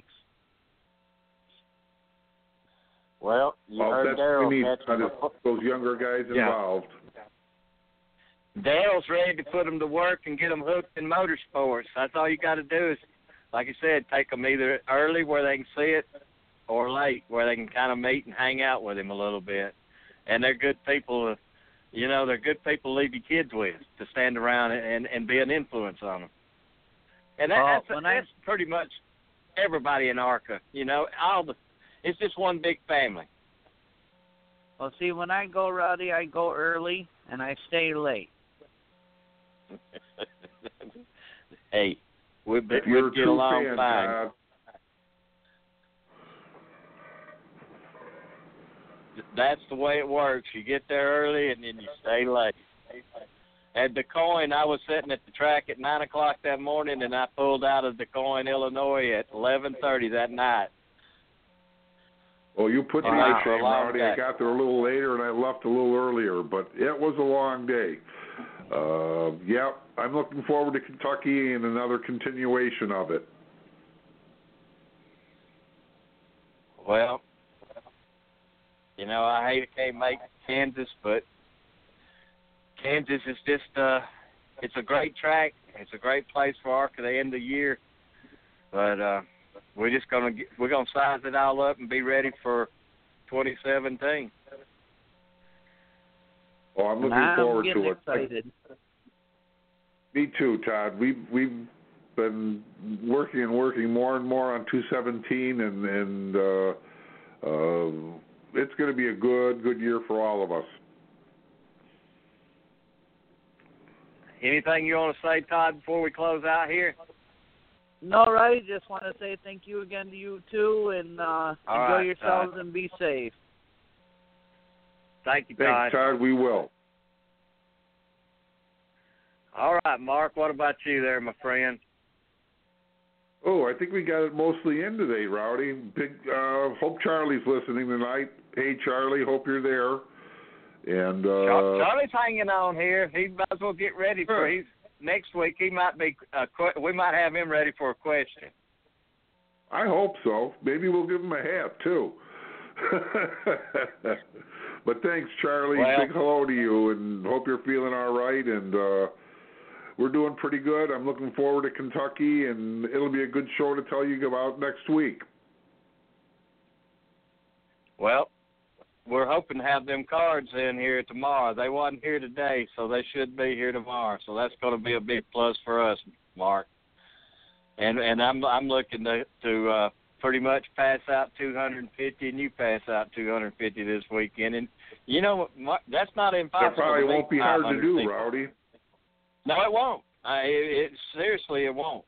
Well, you well, heard that's Daryl. we need uh, those younger guys yeah. involved. Daryl's ready to put them to work and get them hooked in motorsports. That's all you got to do is, like I said, take them either early where they can see it or late where they can kind of meet and hang out with him a little bit. And they're good people, you know, they're good people to leave your kids with, to stand around and, and be an influence on them. And that, oh, that's, I, that's pretty much everybody in ARCA, you know, all the, it's just one big family. Well, see, when I go, Rowdy, I go early and I stay late. Hey, we If you're we'd get a true along fan, fine. Todd, that's the way it works. You get there early and then you stay late. At DuQuoin, I was sitting at the track at nine o'clock that morning, and I pulled out of DuQuoin, Illinois at eleven thirty that night. Well, you put me Wow. in shame, Rowdy. I got there a little later, and I left a little earlier, but it was a long day. Uh, yeah, I'm looking forward to Kentucky and another continuation of it. Well, you know, I hate I can't make Kansas, but Kansas is just, uh, it's a great track. It's a great place for ARCA the end of the year. But uh, we're just going to we're gonna size it all up and be ready for twenty seventeen. Well, I'm looking I'm forward getting to it. excited. Me too, Todd. We've, we've been working and working more and more on two seventeen, and, and uh, uh, it's going to be a good, good year for all of us. Anything you want to say, Todd, before we close out here? No, right. Just want to say thank you again to you too, and uh, enjoy right, yourselves Todd. and be safe. Thank you, Todd. Thanks, Todd. We will. All right, Mark, what about you there, my friend? Oh, I think we got it mostly in today, Rowdy. Big. Uh, hope Charlie's listening tonight. Hey, Charlie, hope you're there. And uh, Char- Charlie's hanging on here. He might as well get ready for he's next week. He might be. Uh, que- we might have him ready for a question. I hope so. Maybe we'll give him a hat too. But thanks, Charlie. Well, Big hello to you, and hope you're feeling all right. And uh, we're doing pretty good. I'm looking forward to Kentucky, and it'll be a good show to tell you about next week. Well, we're hoping to have them cards in here tomorrow. They wasn't here today, so they should be here tomorrow. So that's going to be a big plus for us, Mark. And and I'm I'm looking to to uh, pretty much pass out two hundred fifty, and you pass out two hundred fifty this weekend. And you know Mark, that's not impossible. That probably to won't be hard to do, people. Rowdy. No, it won't. I, it, it seriously, it won't.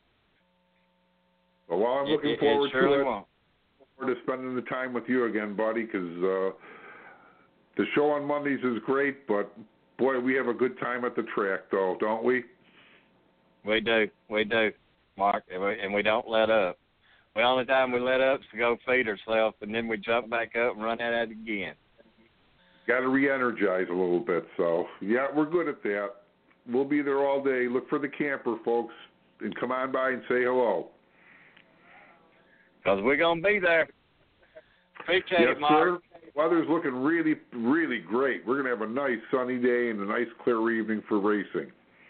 Well, well I'm looking it, forward it surely to it. Won't. Forward to spending the time with you again, buddy, because uh, the show on Mondays is great, but boy, we have a good time at the track, though, don't we? We do, we do, Mark, and we, and we don't let up. The only time we let up is to go feed ourselves, and then we jump back up and run at it again. Got to re-energize a little bit, so yeah, we're good at that. We'll be there all day. Look for the camper, folks, and come on by and say hello. Because we're going to be there. Appreciate yes, it, Mark. Sir. Weather's looking really, really great. We're going to have a nice sunny day and a nice clear evening for racing.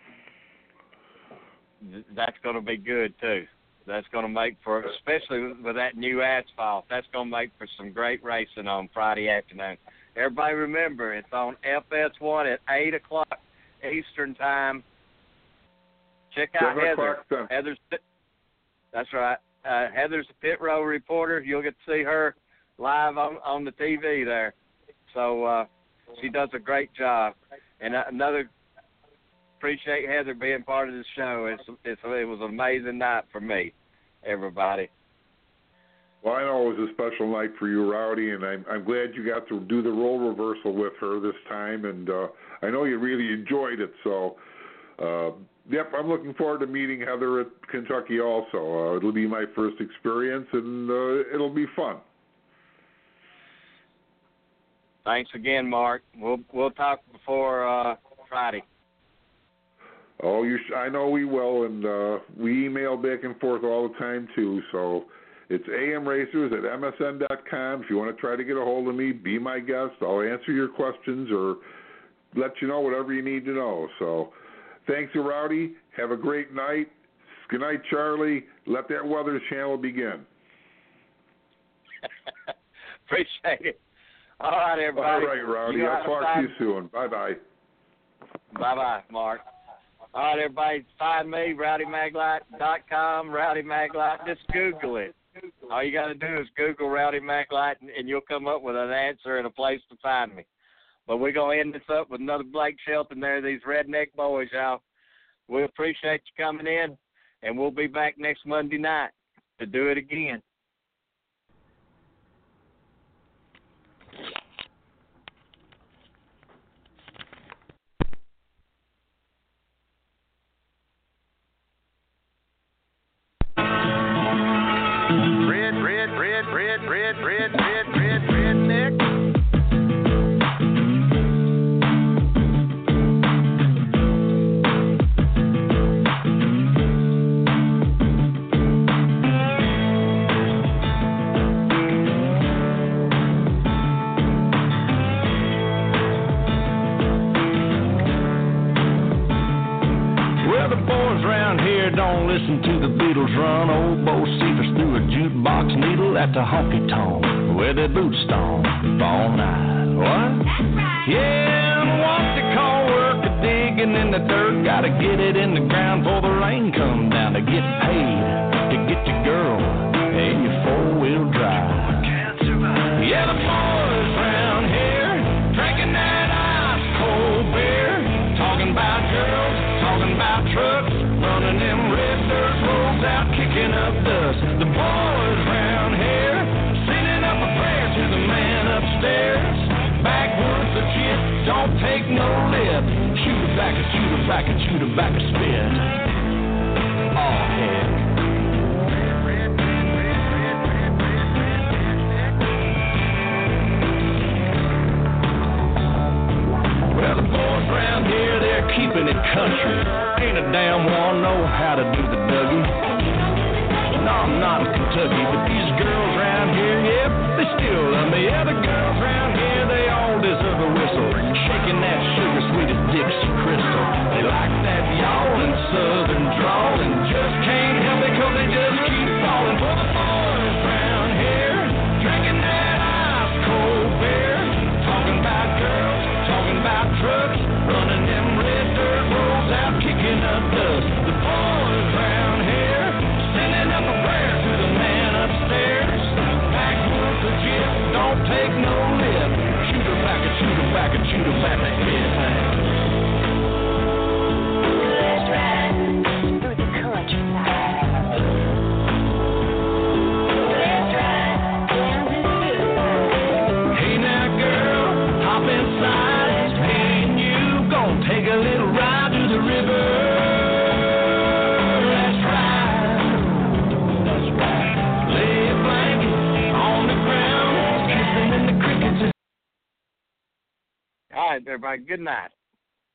That's going to be good, too. That's going to make for, especially with that new asphalt, that's going to make for some great racing on Friday afternoon. Everybody remember, it's on F S one at eight o'clock Eastern Time. Check out Heather. Heather's, that's right. Uh, Heather's the pit row reporter. You'll get to see her live on, on the T V there. So uh, she does a great job. And uh, another, appreciate Heather being part of the show. It's, it's, it was an amazing night for me, everybody. Well, I know it was a special night for you, Rowdy, and I'm, I'm glad you got to do the role reversal with her this time. And uh, I know you really enjoyed it. So, uh, yep, I'm looking forward to meeting Heather at Kentucky also. Uh, it'll be my first experience, and uh, it'll be fun. Thanks again, Mark. We'll we'll talk before uh, Friday. Oh, you sh- I know we will, and uh, we email back and forth all the time, too. So it's amracers at m s n dot com. If you want to try to get a hold of me, be my guest. I'll answer your questions or let you know whatever you need to know. So thanks, Rowdy. Have a great night. Good night, Charlie. Let that Weather Channel begin. Appreciate it. All right, everybody. All right, Rowdy. I'll talk to you soon. Bye-bye. Bye-bye, Mark. All right, everybody. Find me, rowdy maglite dot com, Rowdy Maglite. Just Google it. All you got to do is Google Rowdy Maglite, and, and you'll come up with an answer and a place to find me. But we're going to end this up with another Blake Shelton there, these redneck boys, y'all. We appreciate you coming in, and we'll be back next Monday night to do it again. red, red, red, red, red, red, red, red, redneck. Don't listen to the Beatles run. Old Bo Cephas threw a jukebox needle at the honky tonk where their boots stomp all night. What? That's right. Yeah, and what they call work a digging in the dirt. Gotta get it in the ground before the rain come down to get paid to get your girl and your four wheel drive. Yeah, the boys round here drinking that ice cold beer, talking about girls, talking about trucks. Running them red dirt roads out, kicking up dust. The boys round here sending up a prayer to the man upstairs. Backwoods legit, don't take no lip. Shoot her back and shoot her back and shoot her back a spit. Oh, heck. Well, the boys round here, they're keeping it country. Ain't a damn one know how to do the Dougie. No, I'm not in Kentucky, but these girls round here, yep, they still love me. Yeah, the girls round here, they all deserve a whistle. Shaking that sugar sweet as Dixie Crystal. They like that yawling southern drawl and just can't help it 'cause they just keep falling for the boys round here. Drinking that ice cold beer. Talking about girls, talking about trucks. Running them red dirt roads out, kicking up dust. The boys round here sending up a prayer to the man upstairs. Backwoods legit, don't take no lip. Shoot her back and shoot her back and shoot her back a hit. Let's ride through the countryside. Let's ride down to the hillside. Hey now, girl, hop inside. Take a little ride to the river. Let's ride. Let's ride. Lay a blanket on the ground, kissing in the crickets. All right, everybody. Good night.